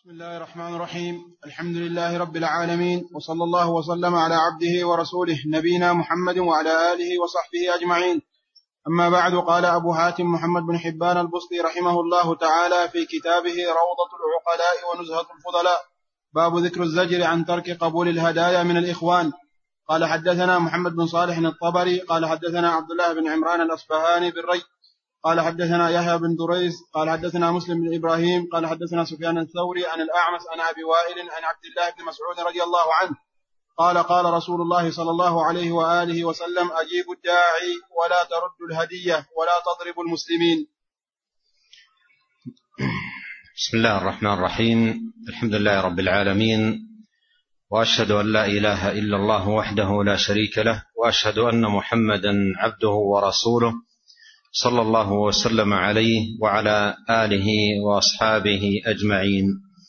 بسم الله الرحمن الرحيم. الحمد لله رب العالمين، وصلى الله وسلم على عبده ورسوله نبينا محمد وعلى آله وصحبه أجمعين. أما بعد، قال أبو حاتم محمد بن حبان البسطي رحمه الله تعالى في كتابه روضة العقلاء ونزهة الفضلاء، باب ذكر الزجر عن ترك قبول الهدايا من الإخوان. قال حدثنا محمد بن صالح الطبري قال حدثنا عبد الله بن عمران الأصبهاني بالري قال حدثنا يحيى بن دريس قال حدثنا مسلم بن إبراهيم قال حدثنا سفيان الثوري عن الأعمش عن أبي وائل عن عبد الله بن مسعود رضي الله عنه قال قال رسول الله صلى الله عليه وآله وسلم: أجيبوا الداعي ولا تردوا الهدية ولا تضربوا المسلمين. بسم الله الرحمن الرحيم. الحمد لله رب العالمين، وأشهد أن لا إله إلا الله وحده لا شريك له، وأشهد أن محمدا عبده ورسوله صلى الله وسلم عليه وعلى آله وأصحابه أجمعين.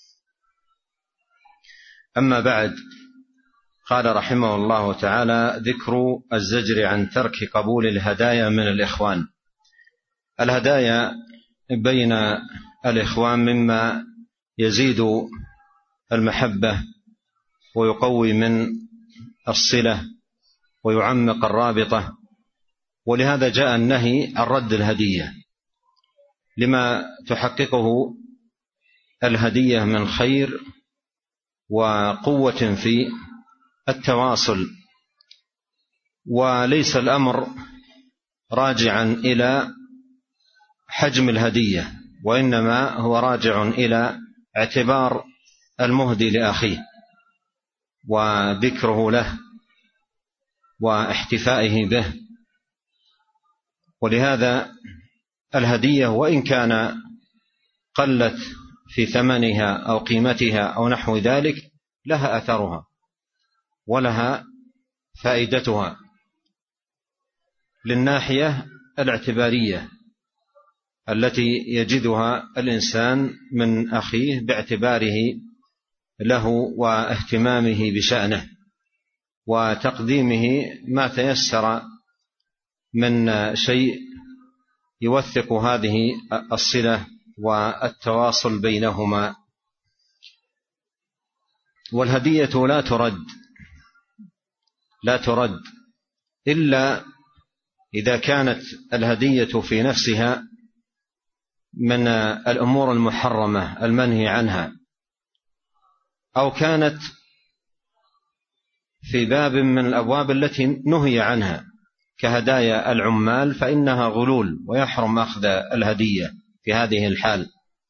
أما بعد، قال رحمه الله تعالى: ذكر الزجر عن ترك قبول الهدايا من الإخوان. الهدايا بين الإخوان مما يزيد المحبة ويقوي من الصلة ويعمق الرابطة، ولهذا جاء النهي عن رد الهدية لما تحققه الهدية من خير وقوة في التواصل. وليس الأمر راجعا إلى حجم الهدية، وإنما هو راجع إلى اعتبار المهدي لأخيه وذكره له واحتفائه به. ولهذا الهدية وإن كان قلت في ثمنها أو قيمتها أو نحو ذلك لها أثرها ولها فائدتها للناحية الاعتبارية التي يجدها الإنسان من أخيه باعتباره له واهتمامه بشأنه وتقديمه ما تيسر من شيء يوثق هذه الصلة والتواصل بينهما. والهدية لا ترد إلا إذا كانت الهدية في نفسها من الأمور المحرمة المنهي عنها، أو كانت في باب من الأبواب التي نهي عنها كهدايا العمال، فإنها غلول ويحرم أخذ الهدية في هذه الحال.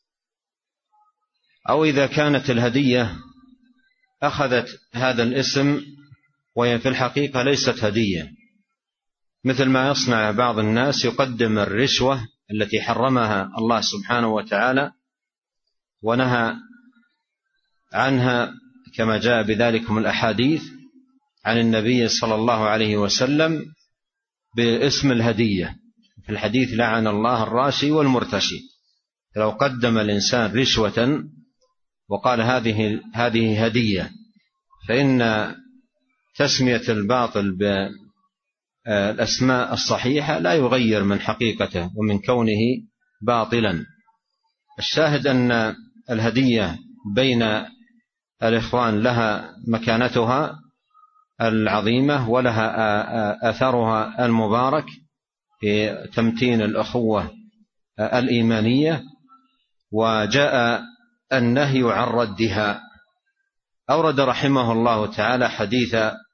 أو إذا كانت الهدية أخذت هذا الاسم وهي في الحقيقة ليست هدية، مثل ما يصنع بعض الناس، يقدم الرشوة التي حرمها الله سبحانه وتعالى ونهى عنها كما جاء بذلك من الأحاديث عن النبي صلى الله عليه وسلم باسم الهدية. في الحديث: لعن الله الراشي والمرتشي. لو قدم الإنسان رشوة وقال هذه هدية، فإن تسمية الباطل بالأسماء الصحيحة لا يغير من حقيقته ومن كونه باطلا. الشاهد أن الهدية بين الإخوان لها مكانتها العظيمة ولها أثرها المبارك في تمتين الأخوة الإيمانية، وجاء النهي عن ردها. أورد رحمه الله تعالى حديث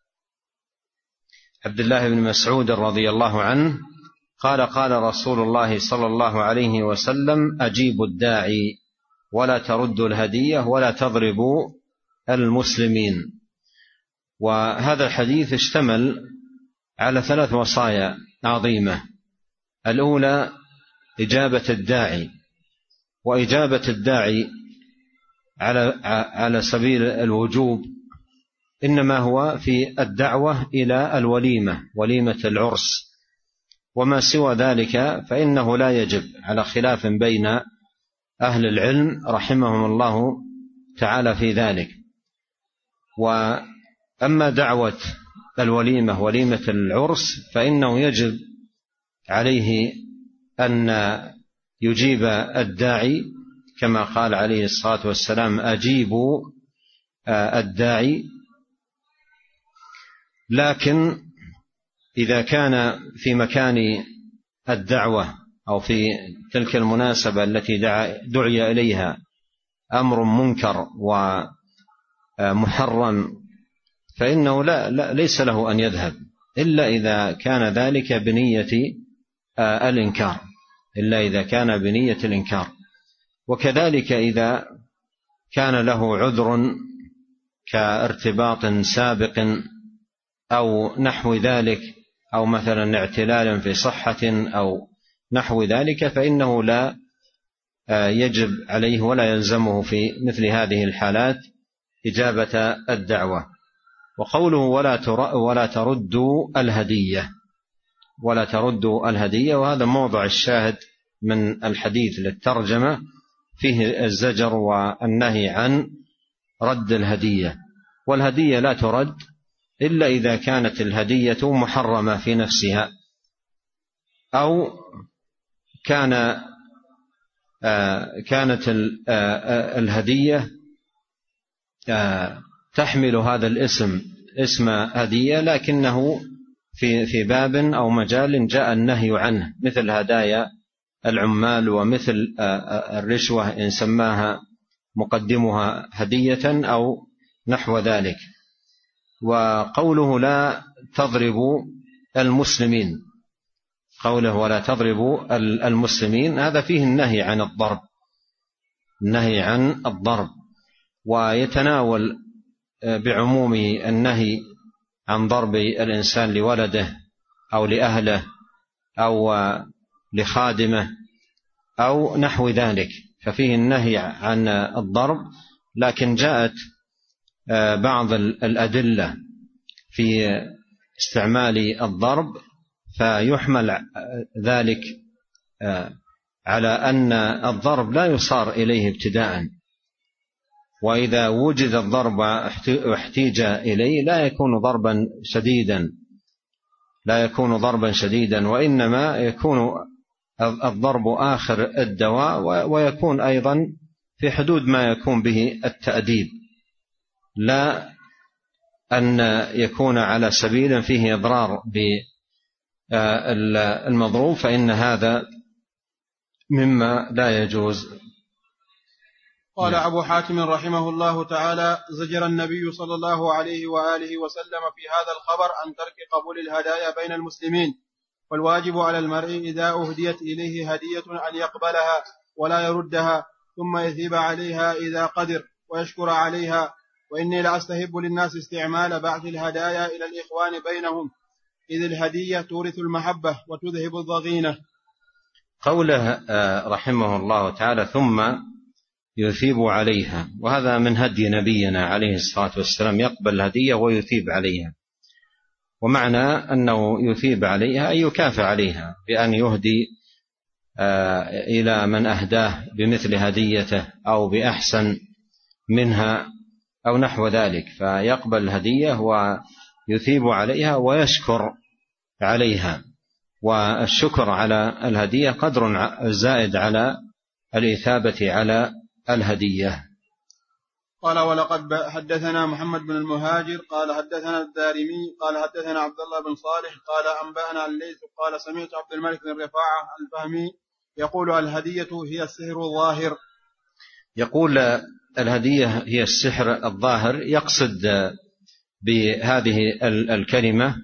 عبد الله بن مسعود رضي الله عنه قال: قال رسول الله صلى الله عليه وسلم: أجيبوا الداعي ولا تردوا الهدية ولا تضربوا المسلمين. وهذا الحديث اشتمل على 3 وصايا عظيمة. الأولى إجابة الداعي، وإجابة الداعي على سبيل الوجوب إنما هو في الدعوة إلى الوليمة، وليمة العرس، وما سوى ذلك فإنه لا يجب، على خلاف بين أهل العلم رحمهم الله تعالى في ذلك. وأما دعوة الوليمة، وليمة العرس، فإنه يجب عليه أن يجيب الداعي كما قال عليه الصلاة والسلام: أجيبوا الداعي. لكن إذا كان في مكان الدعوة أو في تلك المناسبة التي دعي إليها أمر منكر ومحرم، فإنه ليس له أن يذهب إلا إذا كان ذلك بنية الإنكار. وكذلك إذا كان له عذر كارتباط سابق أو نحو ذلك، أو مثلا اعتلال في صحة أو نحو ذلك، فإنه لا يجب عليه ولا يلزمه في مثل هذه الحالات إجابة الدعوة. وقوله ولا تردوا الهدية، وهذا موضع الشاهد من الحديث للترجمة، فيه الزجر والنهي عن رد الهدية. والهدية لا ترد إلا إذا كانت الهدية محرمة في نفسها، أو كانت الهدية تحمل هذا الاسم، اسم هدية، لكنه في باب أو مجال جاء النهي عنه، مثل هدايا العمال، ومثل الرشوة إن سماها مقدمها هدية أو نحو ذلك. وقوله لا تضربوا المسلمين، قوله ولا تضربوا المسلمين، هذا فيه النهي عن الضرب، ويتناول بعموم النهي عن ضرب الإنسان لولده أو لأهله أو لخادمه أو نحو ذلك، ففيه النهي عن الضرب. لكن جاءت بعض الأدلة في استعمال الضرب، فيحمل ذلك على أن الضرب لا يصار إليه ابتداء، وإذا وجد الضرب واحتيج إليه لا يكون ضربا شديدا، وإنما يكون الضرب آخر الدواء، ويكون أيضا في حدود ما يكون به التأديب، لا أن يكون على سبيل فيه إضرار بالمضروب، فإن هذا مما لا يجوز. قال أبو حاتم رحمه الله تعالى: زجر النبي صلى الله عليه وآله وسلم في هذا الخبر عن ترك قبول الهدايا بين المسلمين، والواجب على المرء إذا أهديت إليه هدية أن يقبلها ولا يردها، ثم يثيب عليها إذا قدر ويشكر عليها. وإني لأستحب للناس استعمال بعث الهدايا إلى الإخوان بينهم، إذ الهدية تورث المحبة وتذهب الضغينة. قوله رحمه الله تعالى ثم يثيب عليها، وهذا من هدي نبينا عليه الصلاة والسلام، يقبل الهدية ويثيب عليها. ومعنى أنه يثيب عليها أي يكافئ عليها بأن يهدي إلى من أهداه بمثل هديته أو بأحسن منها أو نحو ذلك، فيقبل الهدية ويثيب عليها ويشكر عليها. والشكر على الهدية قدر زائد على الإثابة على الهدية. قال: ولقد حدثنا محمد بن المهاجر قال حدثنا الدارمي قال حدثنا عبد الله بن صالح قال أنبأنا الليث قال سمعت عبد الملك بن رفاعة الفهمي يقول: الهدية هي السحر الظاهر. يقول الهدية هي السحر الظاهر، يقصد بهذه الكلمة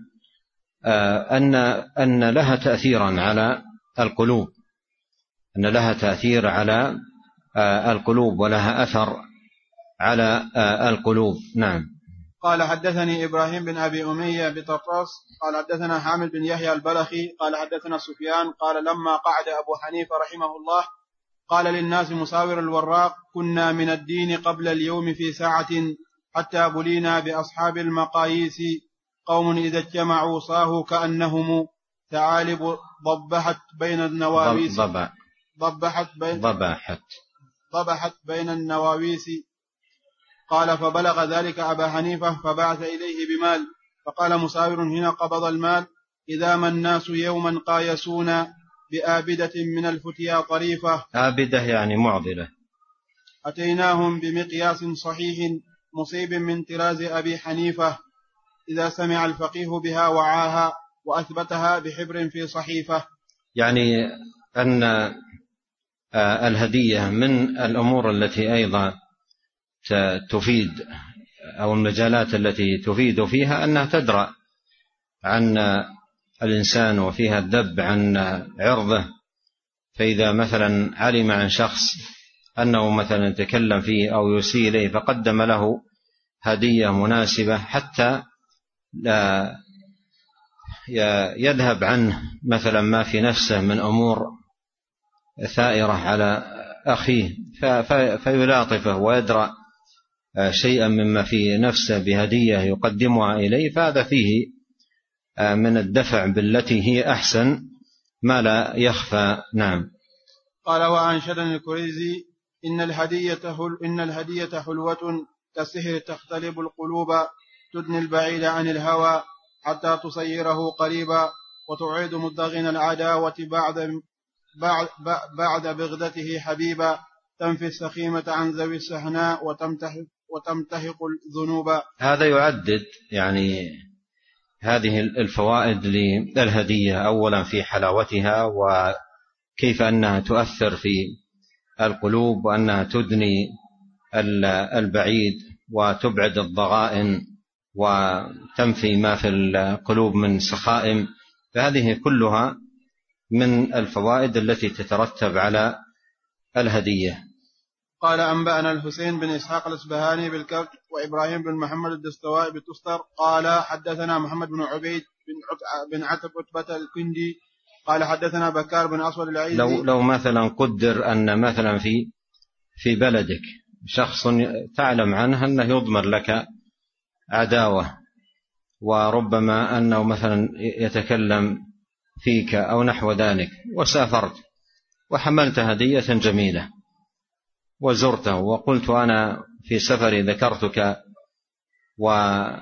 أن لها تأثيرا على القلوب، أن لها تأثير على القلوب ولها أثر على القلوب. نعم. قال: حدثني إبراهيم بن أبي أمية بطرطاس قال حدثنا حامد بن يحيى البلخي قال حدثنا سفيان قال: لما قعد أبو حنيفة رحمه الله قال للناس مساور الوراق: كنا من الدين قبل اليوم في ساعة حتى بلينا بأصحاب المقاييس، قوم إذا اجتمعوا صاهوا كأنهم ثعالب ضبحت بين النواويس ضبحت بين النواويس. قال: فبلغ ذلك أبا حنيفة فبعث إليه بمال، فقال مساور: هنا قبض المال، إذا ما الناس يوما قايسون بآبدة من الفتيا طريفة. آبدة يعني معضلة. أتيناهم بمقياس صحيح مصيب من طراز أبي حنيفة، إذا سمع الفقيه بها وعاها وأثبتها بحبر في صحيفة. يعني أن الهدية من الأمور التي أيضا تفيد، أو المجالات التي تفيد فيها أنها تدرأ عن الإنسان وفيها الذب عن عرضه. فإذا مثلا علم عن شخص أنه مثلا يتكلم فيه أو يسيء إليه فقدم له هدية مناسبة حتى لا يذهب عنه مثلا ما في نفسه من أمور ثائرة على أخيه، فيلاطفه ويدرأ شيئا مما في نفسه بهدية يقدمها إليه، فهذا فيه من الدفع بالتي هي أحسن ما لا يخفى. نعم. قال وأنشدني الكريزي إن الهدية حلوة كالسحر تختلب القلوب، تدني البعيد عن الهوى حتى تصيره قريبا، وتعيد مدغن العداوة بعد بغدته حبيبا، تنفي السخيمة عن ذوي السهناء وتمتهق الذنوب. هذا يعدد يعني هذه الفوائد للهدية، أولا في حلاوتها وكيف أنها تؤثر في القلوب، وأنها تدني البعيد وتبعد الضغائن وتنفي ما في القلوب من سخائم، فهذه كلها من الفوائد التي تترتب على الهدية. قال أنبأنا الحسين بن إسحاق الأصبهاني بالكرك، وإبراهيم بن محمد الدستوائي بالتستر، قال حدثنا محمد بن عبيد بن عتب عتبة الكندي قال حدثنا بكار بن أسود العيزي. لو مثلا قدر أن مثلا في بلدك شخص تعلم عنه أنه يضمر لك عداوة، وربما أنه مثلا يتكلم فيك أو نحو ذلك، وسافرت وحملت هدية جميلة وزرته وقلت أنا في سفري ذكرتك وهذه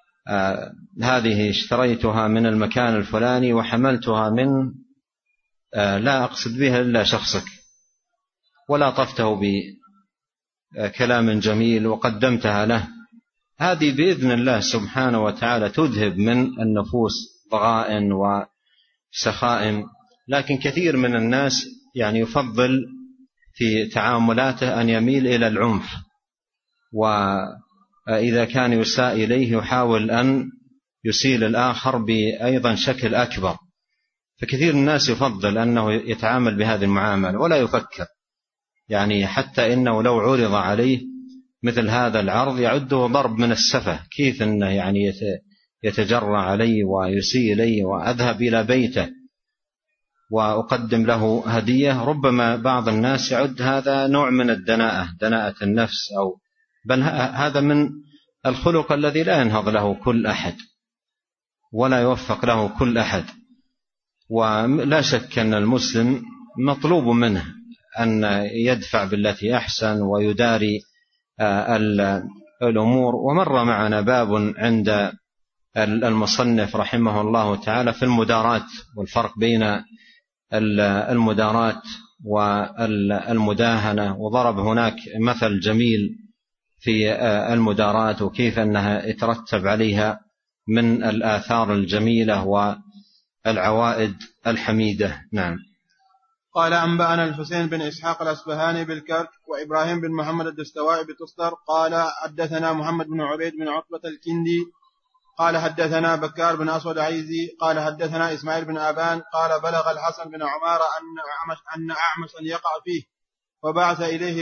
اشتريتها من المكان الفلاني وحملتها من لا أقصد بها إلا شخصك، ولا طفته بكلام جميل وقدمتها له، هذه بإذن الله سبحانه وتعالى تذهب من النفوس ضغائن وسخائم. لكن كثير من الناس يعني يفضل في تعاملاته أن يميل إلى العنف، وإذا كان يساء إليه يحاول أن يسيء الآخر بأيضا شكل أكبر. فكثير من الناس يفضل أنه يتعامل بهذه المعاملة ولا يفكر، يعني حتى إنه لو عرض عليه مثل هذا العرض يعده ضرب من السفة، كيف أنه يعني يتجرأ علي ويسيء إلي وأذهب إلى بيته وأقدم له هدية. ربما بعض الناس يعد هذا نوع من الدناءة، دناءة النفس، أو بل هذا من الخلق الذي لا ينهض له كل أحد ولا يوفق له كل أحد. ولا شك أن المسلم مطلوب منه أن يدفع بالتي أحسن ويداري الأمور. ومر معنا باب عند المصنف رحمه الله تعالى في المدارات، والفرق بين المدارات والمداهنة، وضرب هناك مثل جميل في المدارات وكيف أنها يترتب عليها من الآثار الجميلة والعوائد الحميدة. نعم. قال أنبأنا الحسين بن إسحاق الأصبهاني بالكرك، وإبراهيم بن محمد الدستوائي بتستر، قال حدثنا محمد بن عبيد بن عتبة الكندي قال حدثنا بكار بن أسود عيزي قال حدثنا إسماعيل بن أبان قال بلغ الحسن بن عمارة أن أعمشا يقع فيه فبعث إليه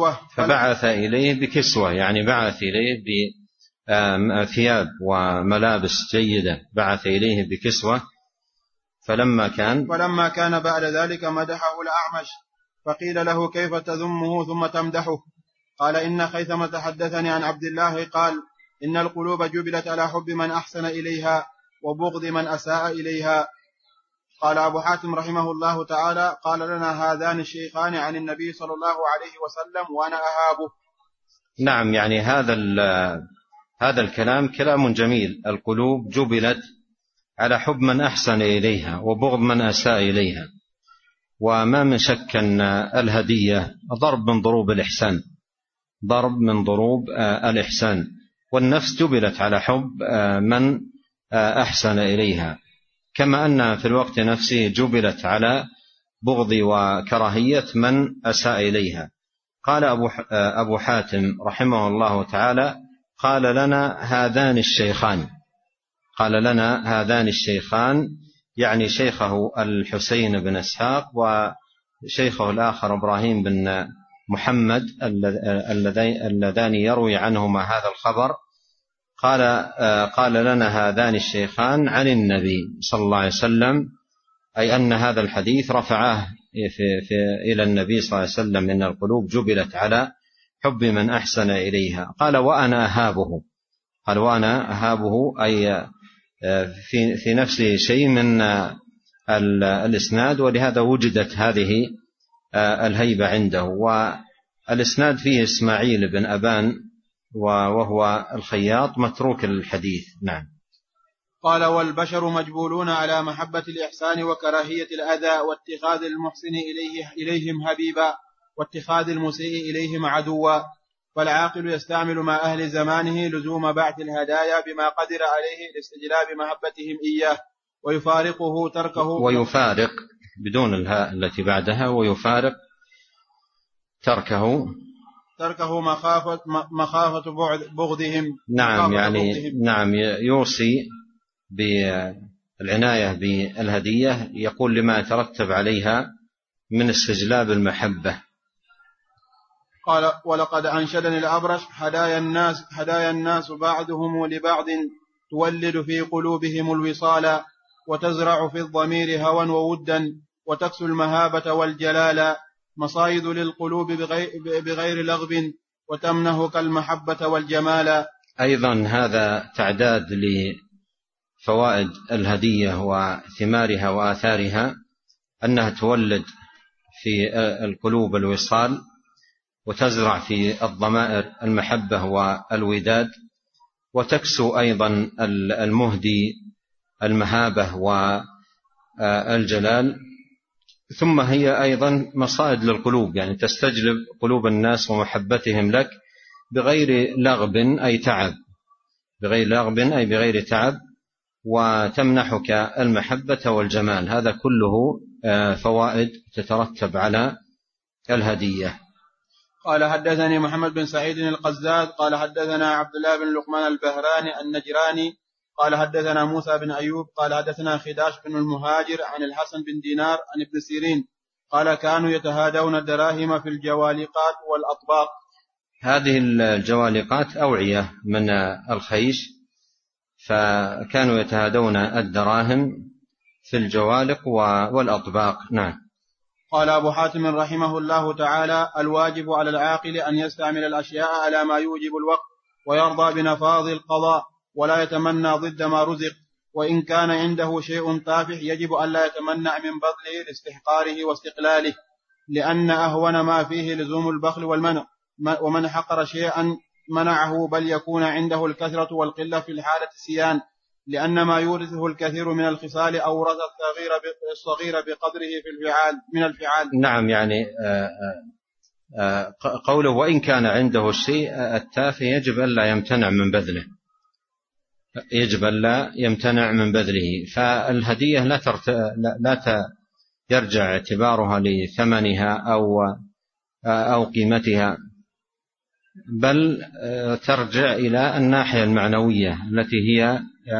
بكسوة، يعني بعث إليه بثياب وملابس جيدة، بعث إليه بكسوة. فلما كان بعد ذلك مدحه الأعمش، فقيل له كيف تذمه ثم تمدحه؟ قال إن خيثمة حدثني عن عبد الله قال إن القلوب جبلت على حب من أحسن إليها وبغض من أساء إليها. قال أبو حاتم رحمه الله تعالى قال لنا هذان الشيخان عن النبي صلى الله عليه وسلم وأنا أهابه. نعم، يعني هذا الكلام كلام جميل. القلوب جبلت على حب من أحسن إليها وبغض من أساء إليها، وما من شك أن الهدية ضرب من ضروب الإحسان، ضرب من ضروب الإحسان، والنفس جبلت على حب من أحسن إليها، كما أن في الوقت نفسه جبلت على بغض وكراهية من أساء إليها. قال أبو حاتم رحمه الله تعالى: قال لنا هذان الشيخان، يعني شيخه الحسين بن إسحاق وشيخه الآخر إبراهيم بن محمد اللذان يروي عنهما هذا الخبر. قال لنا هذان الشيخان عن النبي صلى الله عليه وسلم، أي أن هذا الحديث رفعه إلى النبي صلى الله عليه وسلم، إن القلوب جبلت على حب من أحسن إليها. قال وأنا أهابه، أي في نفسه شيء من الإسناد، ولهذا وجدت هذه الهيبة عنده. والإسناد فيه إسماعيل بن أبان وهو الخياط متروك الحديث. نعم. قال والبشر مجبولون على محبة الإحسان وكراهية الأذى، واتخاذ المحسن إليهم حبيبا، واتخاذ المسيء إليهم عدوا، فالعاقل يستعمل مع أهل زمانه لزوم بعث الهدايا بما قدر عليه لاستجلاب محبتهم إياه، ويفارقه تركه، ويفارق بدون الهاء التي بعدها، ويفارق تركه مخافة بغضهم. نعم، يعني نعم، يوصي بالعناية بالهدية، يقول لما يترتب عليها من استجلاب المحبة. قال ولقد أنشدني الأبرش: هدايا الناس بعضهم لبعض تولد في قلوبهم الوصال، وتزرع في الضمير هوى وودا، وتكسو المهابة والجلال، مصايد للقلوب بغير لغب، وتمنهك المحبة والجمال. أيضا هذا تعداد لفوائد الهدية وثمارها وآثارها، أنها تولد في القلوب الوصال، وتزرع في الضمائر المحبة والوداد، وتكسو أيضا المهدي المهابة والجلال. ثم هي أيضا مصائد للقلوب، يعني تستجلب قلوب الناس ومحبتهم لك بغير لغب أي تعب، بغير تعب، وتمنحك المحبة والجمال. هذا كله فوائد تترتب على الهدية. قال حدثني محمد بن سعيد القزاز قال حدثنا عبد الله بن لقمان البهراني النجراني قال حدثنا موسى بن أيوب قال حدثنا خداش بن المهاجر عن الحسن بن دينار عن ابن سيرين قال كانوا يتهادون الدراهم في الجوالقات والأطباق. هذه الجوالقات أوعية من الخيش، فكانوا يتهادون الدراهم في الجوالق والأطباق. نعم. قال أبو حاتم رحمه الله تعالى: الواجب على العاقل أن يستعمل الأشياء على ما يوجب الوقت، ويرضى بنفاذ القضاء، ولا يتمنى ضد ما رزق، وإن كان عنده شيء تافه يجب أن لا يتمنع من بذله لاستحقاره واستقلاله، لأن أهون ما فيه لزوم البخل والمنع، ومن حقر شيئا منعه، بل يكون عنده الكثرة والقلة في الحالة السيان، لأن ما يورثه الكثير من الخصال أورث الصغير بقدره من الفعال. نعم، يعني قوله وإن كان عنده الشيء التافه يجب ألا يمتنع من بذله. فالهدية لا يرجع اعتبارها لثمنها أو قيمتها، بل ترجع إلى الناحية المعنوية التي هي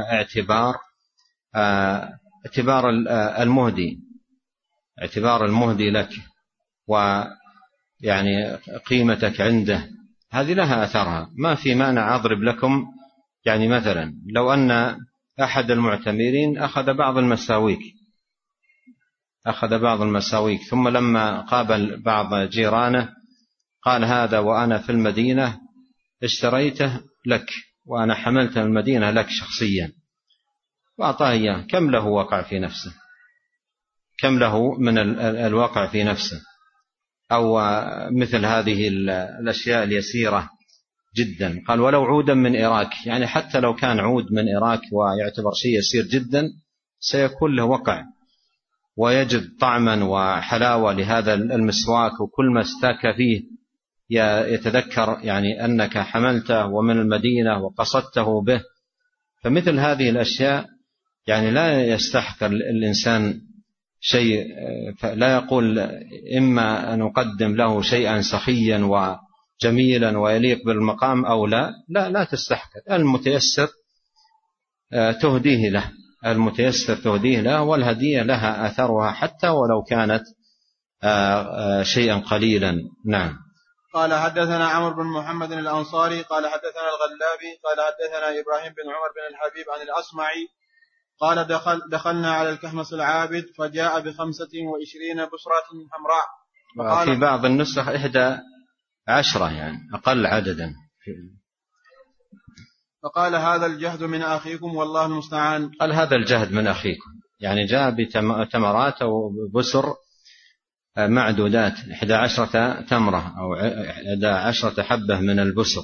اعتبار المهدي لك، ويعني قيمتك عنده، هذه لها أثرها. ما في مانع أضرب لكم، يعني مثلا لو أن أحد المعتمرين أخذ بعض المساويك ثم لما قابل بعض جيرانه قال هذا وأنا في المدينة اشتريته لك، وأنا حملت المدينة لك شخصيا، وأعطاه إياه، كم له وقع في نفسه، كم له من الواقع في نفسه. أو مثل هذه الأشياء اليسيرة جدا، قال ولو عودا من إراك، يعني حتى لو كان عود من إراك ويعتبر شيء يسير جدا سيكون له وقع، ويجد طعما وحلاوة لهذا المسواك، وكل ما استاك فيه يتذكر يعني أنك حملته ومن المدينة وقصدته به. فمثل هذه الأشياء يعني لا يستحقر الإنسان شيء، لا يقول إما أن أقدم له شيئا سخيا وجميلا ويليق بالمقام أو لا تستحقر. المتيسر تهديه له، المتيسر تهديه له، والهدية لها أثرها حتى ولو كانت شيئا قليلا. نعم. قال حدثنا عمرو بن محمد الأنصاري قال حدثنا الغلابي قال حدثنا إبراهيم بن عمر بن الحبيب عن الأصمعي قال دخلنا على الكهمس العابد فجاء ب25 بسرة حمراء. في بعض النسخ 11 يعني أقل عددا. فقال هذا الجهد من أخيكم والله المستعان. قال هذا الجهد من أخيكم، يعني جاء بتمرات أو بسر معدودات 11 تمرة أو 11 حبة من البسر،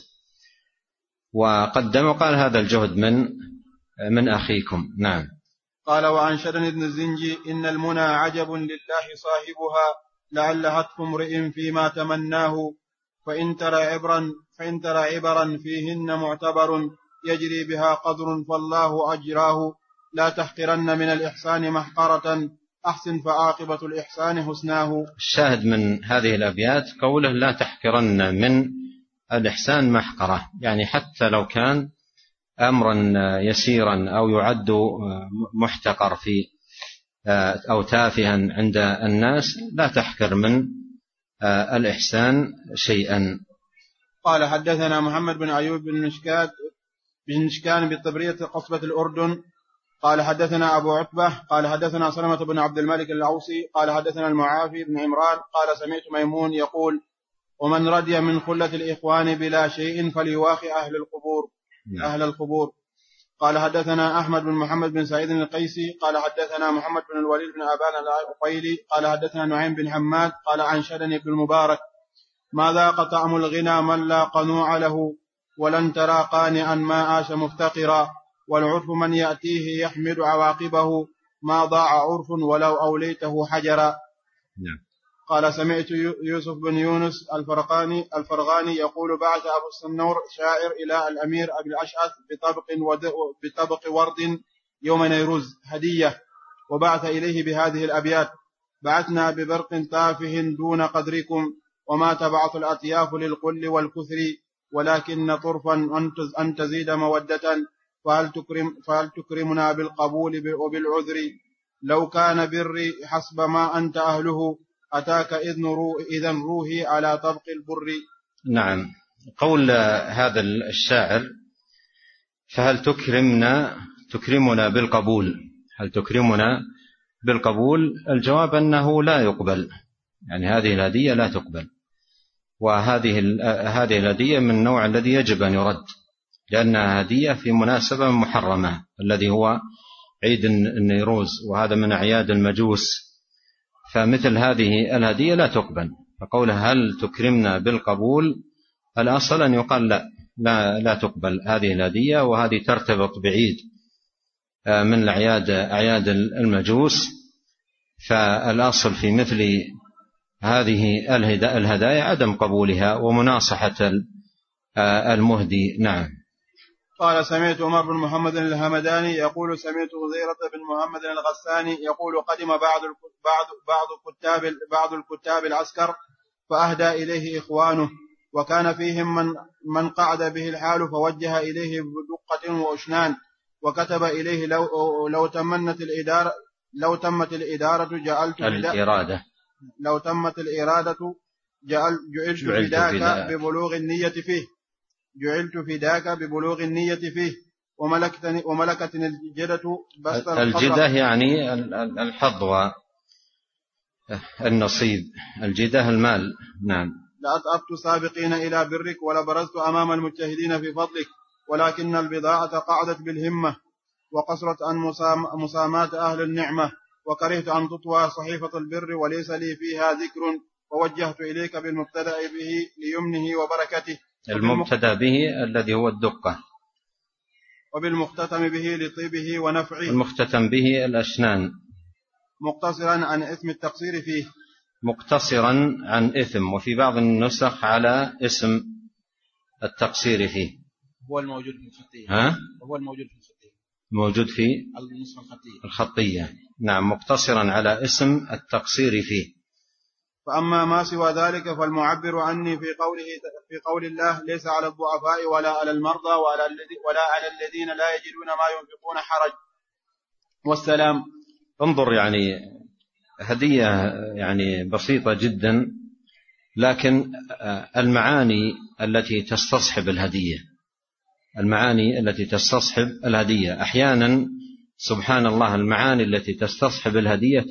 وقدم قال هذا الجهد من أخيكم. نعم. قال وعن شدن بن الزنجي إن المنى عجب لله صاحبها لعل هتف امرئ فيما تمناه فإن ترى عبرا فيهن معتبر يجري بها قدر فالله أجراه لا تحقرن من الإحسان محقرة أحسن فعاقبة الإحسان حسناه. الشاهد من هذه الأبيات قوله لا تحقرن من الإحسان محقرة، يعني حتى لو كان أمرا يسيرا أو يعد محتقر في أو تافها عند الناس لا تحقر من الإحسان شيئا. قال حدثنا محمد بن أيوب بن نشكان بالطبرية قصبة الأردن قال حدثنا أبو عتبة قال حدثنا سلمة بن عبد الملك العوصي قال حدثنا المعافي بن عمران قال سمعت ميمون يقول ومن رضي من خلة الإخوان بلا شيء فليواخي أهل القبور. قال حدثنا أحمد بن محمد بن سعيد القيسي قال حدثنا محمد بن الوليد بن أبان العقيلي قال حدثنا نعيم بن حماد قال عن شدن بن المبارك ما ذاق طعم الغنى من لا قنوع له ولن ترى قانعا ما عاش مفتقرا والعرف من يأتيه يحمد عواقبه ما ضاع عرف ولو أوليته حجرا. قال سمعت يوسف بن يونس الفرغاني يقول بعث أبو السنور شاعر إلى الأمير أبي الأشعث بطبق ورد يوم نيروز هدية وبعث إليه بهذه الأبيات بعثنا ببرق تافه دون قدركم وما تبعث الأطياف للقل والكثر ولكن طرفا أن تزيد مودة فهل تكرمنا بالقبول وبالعذر لو كان بري حسب ما أنت أهله أتاك إذن روحي على طبق البر. نعم. قول هذا الشاعر فهل تكرمنا بالقبول، هل تكرمنا بالقبول؟ الجواب أنه لا يقبل، يعني هذه الهدية لا تقبل، وهذه الهدية من النوع الذي يجب أن يرد لأنها هدية في مناسبة محرمة الذي هو عيد النيروز وهذا من أعياد المجوس، فمثل هذه الهدية لا تقبل. فقوله هل تكرمنا بالقبول الأصل أن يقال لا تقبل هذه الهدية، وهذه ترتبط بعيد من أعياد المجوس، فالأصل في مثل هذه الهدايا عدم قبولها ومناصحة المهدي. نعم. قال سمعت عمر بن محمد الهمداني يقول سمعت غزيرة بن محمد الغساني يقول قدم بعض الكتاب العسكر فأهدى إليه إخوانه وكان فيهم من قعد به الحال فوجه إليه بدقة وأشنان وكتب إليه لو تمت الإدارة جعلت فداك ببلوغ النية فيه وملكتني الجدة بسط الجدة يعني الحظ والنصيب، الجدة المال. نعم. لأتأبت سابقين إلى برك ولبرزت أمام المجتهدين في فضلك ولكن البضاعة قعدت بالهمة وقصرت عن مساماة أهل النعمة وكرهت أن تطوى صحيفة البر وليس لي فيها ذكر ووجهت إليك بالمبتدأ به ليمنه وبركته، المبتدأ به الذي هو الدقة، وبالمختتم به لطيبه ونفعه، المختتم به الأشنان، مقتصرا عن إثم التقصير فيه. مقتصرا عن إثم، وفي بعض النسخ على اسم التقصير فيه. هو الموجود في الخطية. هو الموجود في الخطية، موجود في النسخة الخطية. نعم، مقتصرا على اسم التقصير فيه. فأما ما سوى ذلك فالمعبر عني في قول الله ليس على الضعفاء ولا على المرضى ولا على الذين لا يجدون ما ينفقون حرج. والسلام. انظر، يعني هدية يعني بسيطة جدا، لكن المعاني التي تستصحب الهدية أحيانا سبحان الله المعاني التي تستصحب الهدية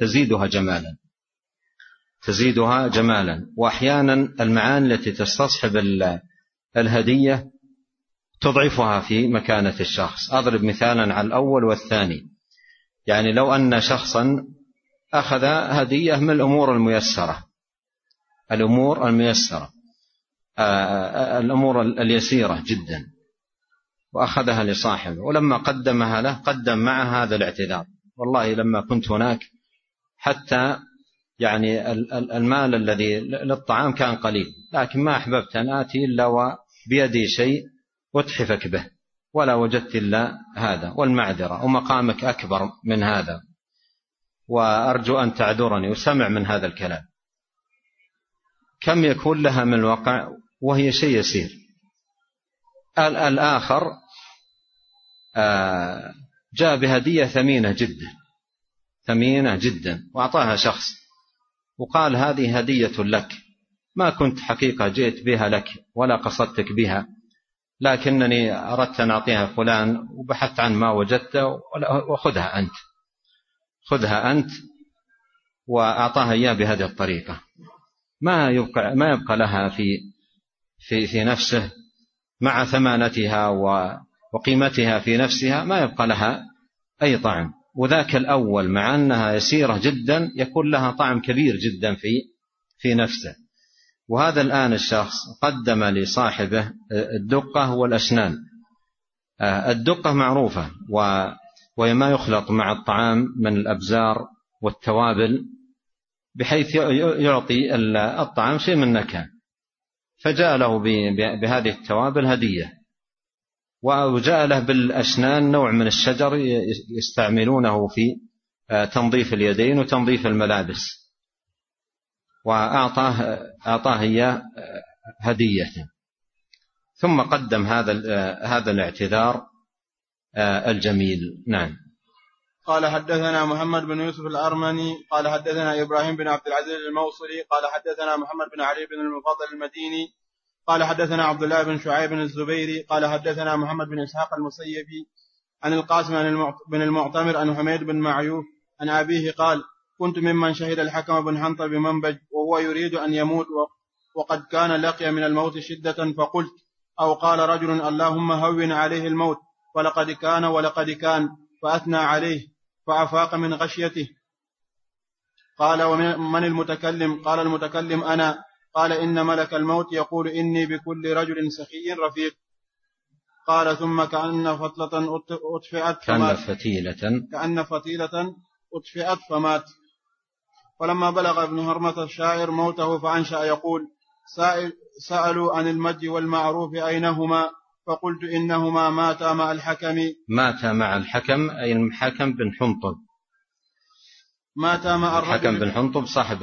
تزيدها جمالا، وأحيانا المعاني التي تستصحب الهدية تضعفها في مكانة الشخص. أضرب مثالا على الأول والثاني. يعني لو أن شخصا أخذ هدية من الأمور اليسيرة جدا وأخذها لصاحبه، ولما قدمها له قدم معها هذا الاعتذار: والله لما كنت هناك حتى يعني المال الذي للطعام كان قليل، لكن ما أحببت أن آتي إلا وبيدي شيء أتحفك به، ولا وجدت إلا هذا، والمعذرة ومقامك أكبر من هذا، وأرجو أن تعذرني، وسمع من هذا الكلام. كم يكون لها من الوقع وهي شيء يسير. الآخر جاء بهدية ثمينة جدا وأعطاها شخص وقال: هذه هدية لك، ما كنت حقيقة جئت بها لك ولا قصدتك بها، لكنني أردت أن أعطيها فلان وبحثت عن ما وجدته، خذها أنت، وأعطاها إياه بهذه الطريقة. ما يبقى لها في نفسه مع ثمانتها وقيمتها في نفسها، ما يبقى لها أي طعم. وذاك الأول مع أنها يسيرة جدا يكون لها طعم كبير جدا في نفسه. وهذا الآن الشخص قدم لصاحبه الدقة والأسنان. الدقة معروفة، وهي ما يخلط مع الطعام من الأبزار والتوابل بحيث يعطي الطعام شيء من نكهة، فجاء له بهذه التوابل هدية، وجاء له بالأسنان نوع من الشجر يستعملونه في تنظيف اليدين وتنظيف الملابس، وأعطاه إياه هدية، ثم قدم هذا الاعتذار الجميل. نعم. قال حدثنا محمد بن يوسف الأرمني قال حدثنا إبراهيم بن عبد العزيز الموصلي قال حدثنا محمد بن علي بن المفضل المديني قال حدثنا عبد الله بن شعيب الزبيري قال حدثنا محمد بن إسحاق المسيبي عن القاسم بن المعتمر عن حميد بن معيوف عن أبيه قال: كنت ممن شهد الحكم بن حنطة بمنبج وهو يريد أن يموت وقد كان لقي من الموت شدة، فقلت أو قال رجل: اللهم هون عليه الموت، ولقد كان فأثنى عليه فأفاق من غشيته. قال: ومن المتكلم؟ قال: المتكلم أنا. قال: إن ملك الموت يقول إني بكل رجل سخي رفيق. قال: ثم كأن فتيلة أطفئت فمات. ولما بلغ ابن هرمة الشاعر موته فأنشأ يقول: سألوا عن المجد والمعروف أينهما، فقلت إنهما ماتا مع الحكم. أي الحكم بن حنطب. ماتا مع الحكم بن حنطب صاحب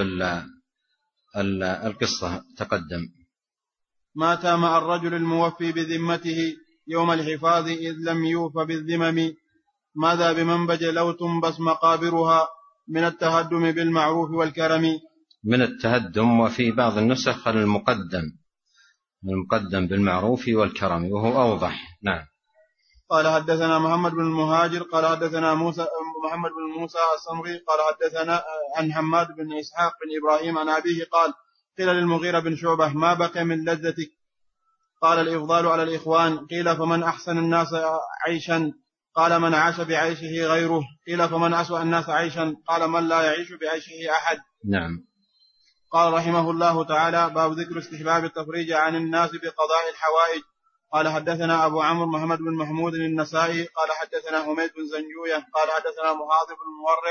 القصة تقدم. ماتا مع الرجل الموفي بذمته يوم الحفاظ إذ لم يوف بالذمم. ماذا بمنبج لو تنبس مقابرها من التهدم بالمعروف والكرم. من التهدم، وفي بعض النسخ المقدم بالمعروف والكرم، وهو أوضح. نعم. قال حدثنا محمد بن المهاجر قال حدثنا محمد بن موسى الصمغي قال حدثنا عن حماد بن إسحاق بن إبراهيم عن أبيه قال: قيل للمغيرة بن شعبة: ما بقي من لذتك؟ قال: الإفضال على الإخوان. قيل: فمن أحسن الناس عيشا؟ قال: من عاش بعيشه غيره. قيل: فمن أسوأ الناس عيشا؟ قال: من لا يعيش بعيشه أحد. نعم. قال رحمه الله تعالى: باب ذكر استحباب التفريج عن الناس بقضاء الحوائج. قال حدثنا أبو عمرو محمد بن محمود النسائي قال حدثنا حميد بن زنجوية قال حدثنا محاضر بن مورع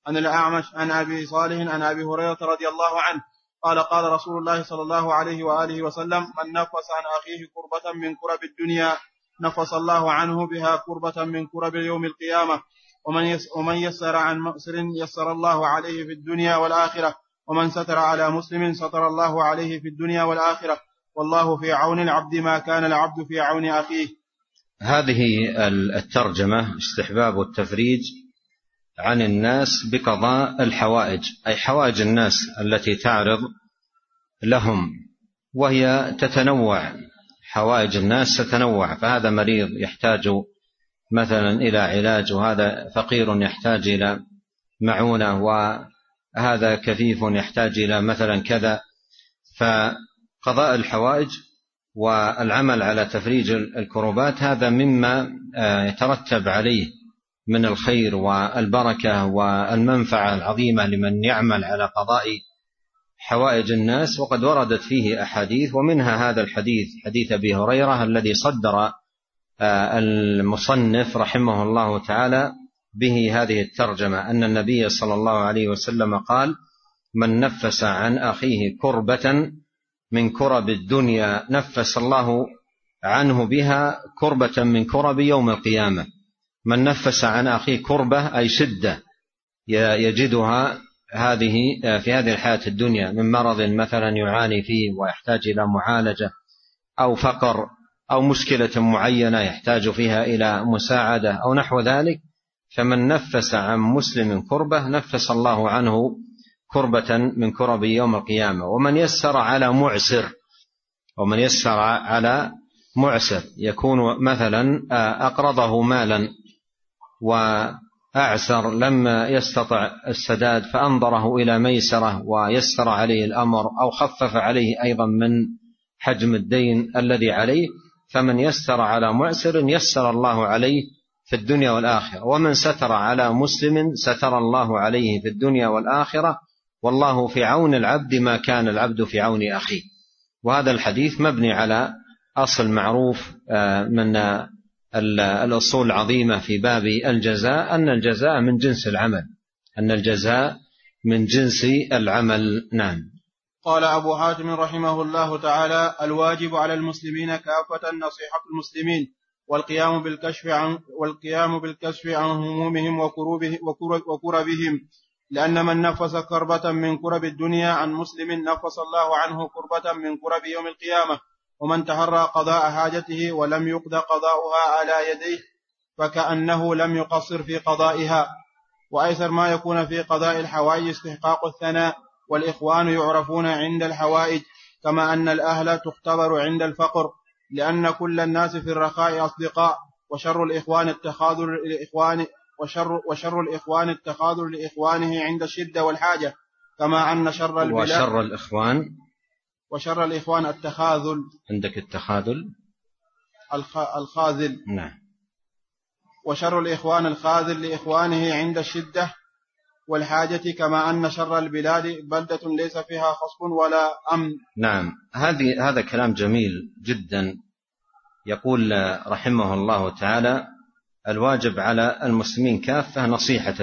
عن الأعمش عن أبي صالح عن أبي هريرة رضي الله عنه قال قال رسول الله صلى الله عليه وآله وسلم من نفس عن أخيه كربة من كرب الدنيا نفس الله عنه بها كربة من كرب يوم القيامة ومن يسر عن مؤسر يسر الله عليه في الدنيا والآخرة ومن ستر على مسلم ستر الله عليه في الدنيا والآخرة والله في عون العبد ما كان العبد في عون أخيه. هذه الترجمة استحباب التفريج عن الناس بقضاء الحوائج، أي حوائج الناس التي تعرض لهم، وهي تتنوع، حوائج الناس تتنوع، فهذا مريض يحتاج مثلا إلى علاج، وهذا فقير يحتاج إلى معونة، وهذا كفيف يحتاج إلى مثلا كذا. فقضاء الحوائج والعمل على تفريج الكربات هذا مما يترتب عليه من الخير والبركة والمنفعة العظيمة لمن يعمل على قضاء حوائج الناس. وقد وردت فيه أحاديث، ومنها هذا الحديث حديث أبي هريرة الذي صدر المصنف رحمه الله تعالى به هذه الترجمة، أن النبي صلى الله عليه وسلم قال: من نفس عن أخيه كربة من كرب الدنيا نفس الله عنه بها كربة من كرب يوم القيامة. من نفس عن أخيه كربة أي شدة يجدها في هذه الحياة الدنيا من مرض مثلا يعاني فيه ويحتاج إلى معالجة، أو فقر، أو مشكلة معينة يحتاج فيها إلى مساعدة أو نحو ذلك، فمن نفس عن مسلم كربة نفس الله عنه كربة من كرب يوم القيامة. ومن يسر على معسر يكون مثلا أقرضه مالا وأعسر لما يستطع السداد فأنظره إلى ميسرة ويسر عليه الأمر، أو خفف عليه أيضا من حجم الدين الذي عليه، فمن يسر على معسر يسر الله عليه في الدنيا والآخرة. ومن ستر على مسلم ستر الله عليه في الدنيا والآخرة، والله في عون العبد ما كان العبد في عون أخيه. وهذا الحديث مبني على أصل معروف من الأصول العظيمة في باب الجزاء، أن الجزاء من جنس العمل. نعم. قال أبو حاتم رحمه الله تعالى: الواجب على المسلمين كافة نصيحة المسلمين والقيام بالكشف عن همومهم وكربهم، لأن من نفس كربة من كرب الدنيا عن مسلم نفس الله عنه كربة من كرب يوم القيامة. ومن تهرى قضاء حاجته ولم يقضى قضاؤها على يديه فكأنه لم يقصر في قضائها. وأيسر ما يكون في قضاء الحوائج استحقاق الثناء، والإخوان يعرفون عند الحوائج، كما أن الأهل تختبر عند الفقر، لأن كل الناس في الرخاء أصدقاء، وشر الإخوان التخاذل لإخوانه عند الشدة والحاجة، كما أن وشر الإخوان التخاذل. عندك التخاذل الخاذل. نعم. وشر الإخوان الخاذل لإخوانه عند الشدة والحاجة، كما أن شر البلاد بلدة ليس فيها خصب ولا أمن. نعم. هذا كلام جميل جدا. يقول رحمه الله تعالى: الواجب على المسلمين كافة نصيحة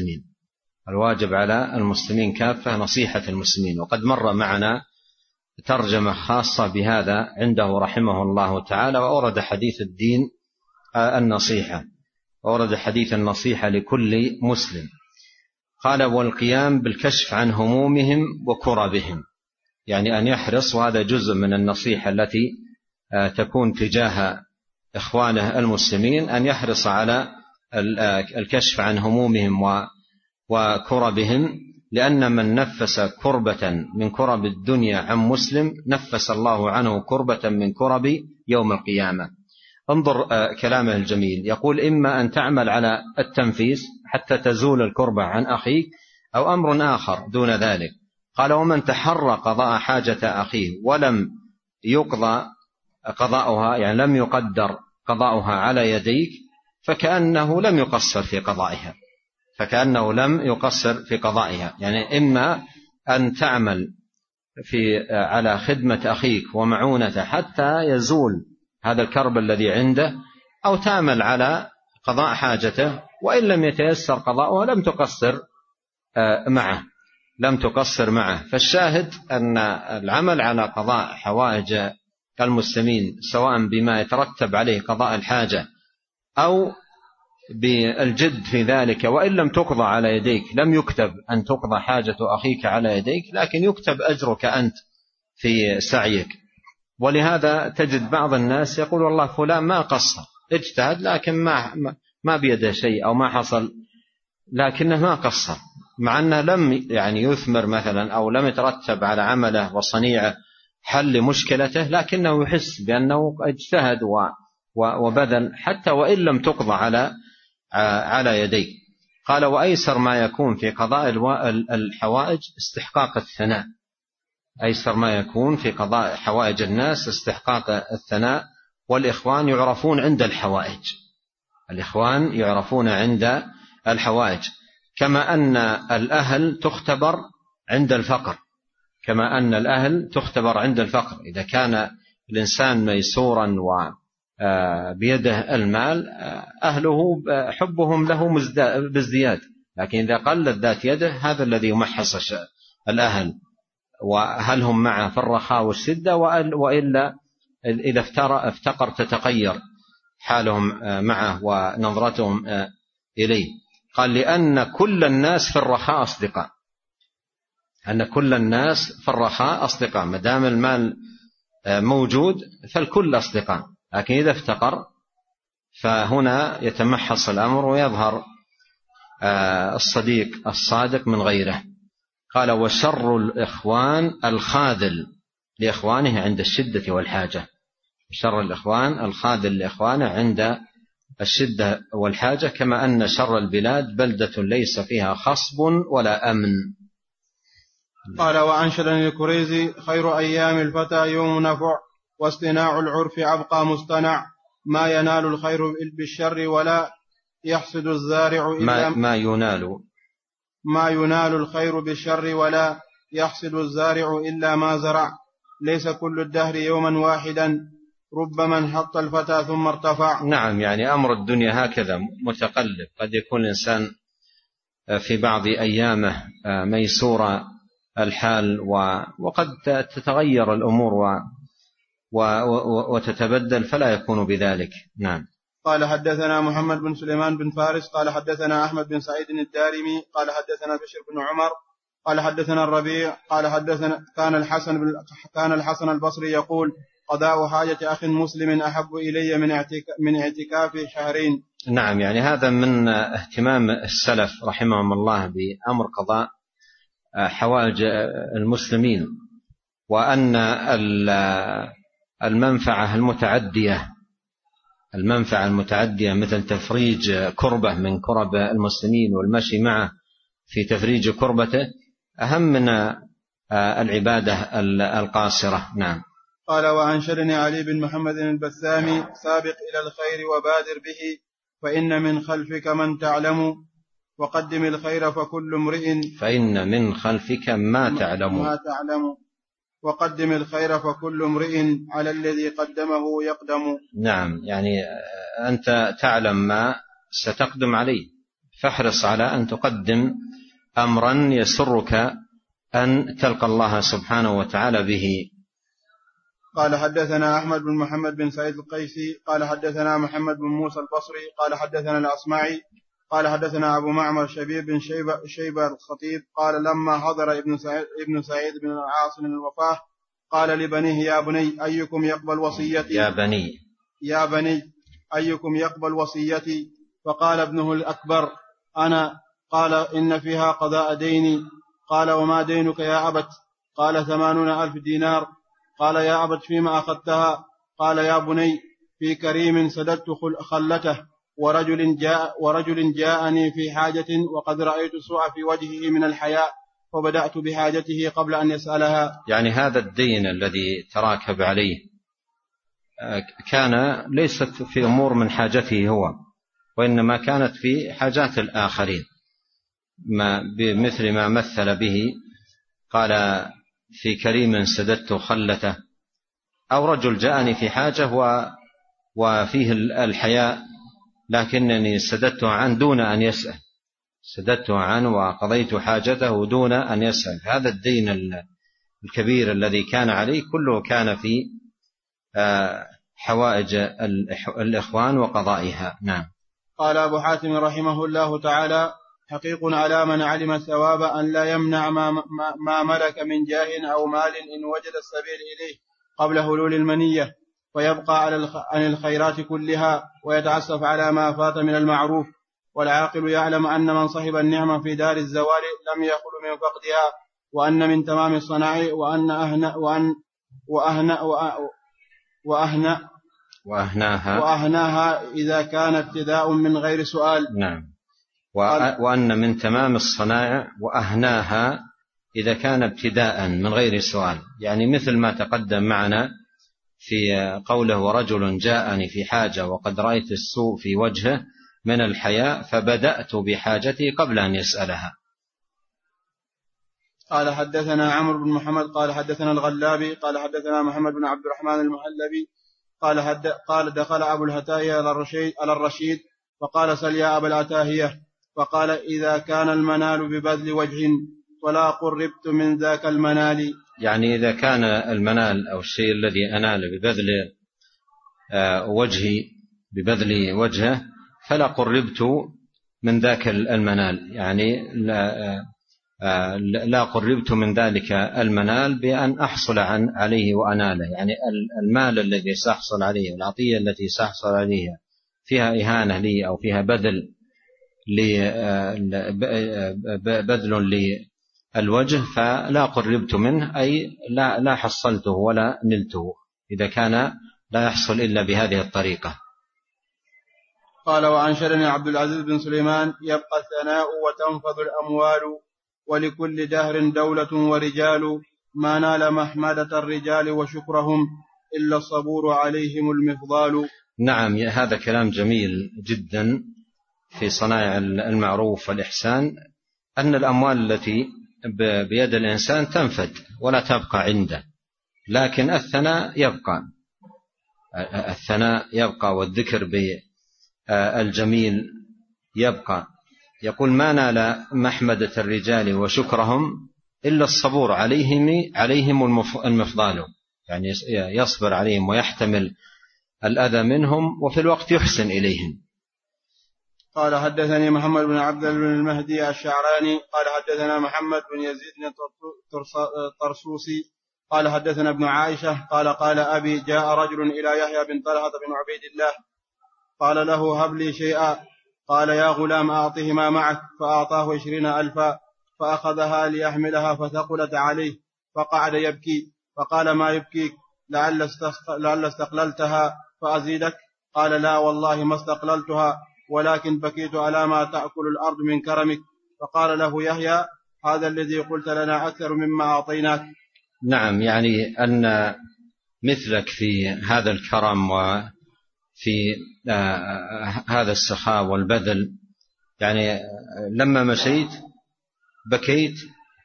المسلمين. وقد مر معنا ترجمة خاصة بهذا عنده رحمه الله تعالى، وأورد حديث الدين النصيحة، أورد حديث النصيحة لكل مسلم. قال: والقيام بالكشف عن همومهم وكربهم، يعني أن يحرص، وهذا جزء من النصيحة التي تكون تجاه إخوانه المسلمين، أن يحرص على الكشف عن همومهم وكربهم، لأن من نفس كربة من كرب الدنيا عن مسلم نفس الله عنه كربة من كرب يوم القيامة. انظر كلامه الجميل، يقول: إما أن تعمل على التنفيس حتى تزول الكربة عن أخيك، أو أمر آخر دون ذلك. قال: ومن تحرى قضاء حاجة أخيه ولم يقضى قضاؤها، يعني لم يقدر قضاؤها على يديك، فكأنه لم يقصر في قضائها. يعني إما أن تعمل على خدمة أخيك ومعونته حتى يزول هذا الكرب الذي عنده، أو تعمل على قضاء حاجته، وإن لم يتيسر قضاؤها لم تقصر معه، لم تقصر معه. فالشاهد أن العمل على قضاء حوائج المسلمين سواء بما يترتب عليه قضاء الحاجة أو بالجد في ذلك، وإن لم تقضى على يديك، لم يكتب أن تقضى حاجة أخيك على يديك، لكن يكتب أجرك أنت في سعيك. ولهذا تجد بعض الناس يقول والله فلان ما قصر، اجتهد لكن ما بيده شيء أو ما حصل، لكنه ما قصر، مع أنه لم يعني يثمر مثلا أو لم يترتب على عمله وصنيعه حل مشكلته، لكنه يحس بأنه اجتهد وبذل حتى وإن لم تقضى على يديه. قال وأيسر ما يكون في قضاء الحوائج استحقاق الثناء، أيسر ما يكون في قضاء حوائج الناس استحقاق الثناء. والإخوان يعرفون عند الحوائج، الإخوان يعرفون عند الحوائج، كما أن الأهل تختبر عند الفقر، كما أن الأهل تختبر عند الفقر. إذا كان الإنسان ميسورا وبيده المال أهله حبهم له بازدياد، لكن إذا قلت ذات يده هذا الذي يمحص الأهل، وهل هم معه في الرخاء والشدة، وإلا إذا افتقر تتغير حالهم معه ونظرتهم إليه. قال لأن كل الناس في الرخاء أصدقاء، أن كل الناس في الرخاء أصدقاء، ما دام المال موجود فالكل أصدقاء، لكن إذا افتقر فهنا يتمحص الأمر ويظهر الصديق الصادق من غيره. قال وشر الإخوان الخاذل لإخوانه عند الشدة والحاجة، شر الإخوان الخاذل لإخوانه عند الشدة والحاجة، كما أن شر البلاد بلدة ليس فيها خصب ولا أمن. قال وأنشدني الكريزي خير أيام الفتى يوم نفع، واصطناع العرف أبقى مصطنع، ما ينال الخير بالشر ولا يحسد الزارع إلا ما ينال الخير بالشر ولا يحسد الزارع إلا ما زرع، ليس كل الدهر يوما واحدا ربما انحط الفتى ثم ارتفع. نعم، يعني أمر الدنيا هكذا متقلب، قد يكون الإنسان في بعض أيامه ميسور الحال وقد تتغير الأمور وتتبدل فلا يكون بذلك. نعم. قال حدثنا محمد بن سليمان بن فارس قال حدثنا أحمد بن سعيد الدارمي قال حدثنا بشر بن عمر قال حدثنا الربيع قال حدثنا كان الحسن البصري يقول قضاء حاجة أخ مسلم أحب إلي من اعتكاف شهرين. نعم، يعني هذا من اهتمام السلف رحمهم الله بأمر قضاء حوائج المسلمين، وأن المنفعة المتعدية مثل تفريج كربة من كرب المسلمين والمشي معه في تفريج كربته أهم من العبادة القاصرة. نعم. قال وأنشدني علي بن محمد البسامي سابق إلى الخير وبادر به، فإن من خلفك من تعلم، وقدم الخير فكل امرئ فإن من خلفك ما تعلم وقدم الخير فكل امرئ على الذي قدمه يقدم. نعم، يعني أنت تعلم ما ستقدم عليه، فاحرص على أن تقدم أمرا يسرك أن تلقى الله سبحانه وتعالى به. قال حدثنا أحمد بن محمد بن سعيد القيسي قال حدثنا محمد بن موسى البصري قال حدثنا الأصمعي قال حدثنا أبو معمر شبيب بن شيبة الخطيب قال لما حضر ابن سعيد بن العاص من الوفاة قال لبنيه يا بني أيكم يقبل وصيتي يا بني أيكم يقبل وصيتي، فقال ابنه الأكبر أنا. قال إن فيها قضاء ديني. قال وما دينك يا أبت؟ قال 80,000 دينار. قال يا أبت فيما أخذتها؟ قال يا بني في كريم سددت خلته، ورجل جاءني في حاجة وقد رأيت السوء في وجهه من الحياء فبدأت بحاجته قبل أن يسألها. يعني هذا الدين الذي تراكب عليه كان ليست في أمور من حاجته هو، وإنما كانت في حاجات الآخرين، بمثل ما مثل به قال في كريم سددت خلته، أو رجل جاءني في حاجة وفيه الحياء لكنني سددته عن دون أن يسأل، سددته عنه وقضيت حاجته دون أن يسأل. هذا الدين الكبير الذي كان عليه كله كان في حوائج الإخوان وقضائها. نعم. قال أبو حاتم رحمه الله تعالى: حقيق على من علم الثواب أن لا يمنع ما ملك من جاه أو مال إن وجد السبيل إليه قبل هلول المنية، ويبقى عن الخيرات كلها ويتعسف على ما فات من المعروف. والعاقل يعلم أن من صحب النعمة في دار الزوال لم يخل من فقدها، وأن من تمام الصناع وأهناها إذا كان ابتداء من غير سؤال. نعم. وأن من تمام الصنائع وأهناها إذا كان ابتداء من غير سؤال، يعني مثل ما تقدم معنا في قوله: ورجل جاءني في حاجة وقد رأيت السوء في وجهه من الحياء فبدأت بحاجتي قبل أن يسألها. قال حدثنا عمرو بن محمد قال حدثنا الغلابي قال حدثنا محمد بن عبد الرحمن المهلبي قال دخل أبو الهتاية على الرشيد فقال: سل يا أبا العتاهية. فقال: إذا كان المنال ببذل وجه ولا قربت من ذاك المنال، يعني إذا كان المنال أو الشيء الذي أنال ببذل وجهه فلا قربت من ذاك المنال، يعني لا قربت من ذلك المنال بأن أحصل عليه وأناله، يعني المال الذي سأحصل عليه والعطية التي سأحصل عليها فيها إهانة لي أو فيها بذل للوجه فلا قربت منه، أي لا حصلته ولا نلته إذا كان لا يحصل إلا بهذه الطريقة. قال: وأنشدني عبد العزيز بن سليمان: يبقى الثناء وتنفذ الأموال، ولكل دهر دولة ورجال، ما نال محمدة الرجال وشكرهم إلا الصبور عليهم المفضال. نعم، هذا كلام جميل جدا في صنائع المعروف والإحسان، أن الأموال التي بيد الإنسان تنفد ولا تبقى عنده، لكن الثناء يبقى والذكر بالجميل يبقى. يقول: ما نال محمدة الرجال وشكرهم إلا الصبور عليهم المفضال، يعني يصبر عليهم ويحتمل الأذى منهم وفي الوقت يحسن إليهم. قال: حدثني محمد بن عبد المهدي الشعراني قال حدثنا محمد بن يزيد الطرسوسي قال حدثنا ابن عائشة قال أبي: جاء رجل إلى يحيى بن طلحة بن عبيد الله قال له: هب لي شيئا. قال: يا غلام أعطه ما معك. فأعطاه 20,000 فأخذها ليحملها فثقلت عليه فقعد يبكي. فقال: ما يبكيك؟ لعل استقللتها فأزيدك؟ قال: لا والله ما استقللتها، ولكن بكيت على ما تأكل الأرض من كرمك. فقال له يحيى: هذا الذي قلت لنا أكثر مما أعطيناك. نعم، يعني أن مثلك في هذا الكرم وفي هذا السخاء والبذل، يعني لما مشيت بكيت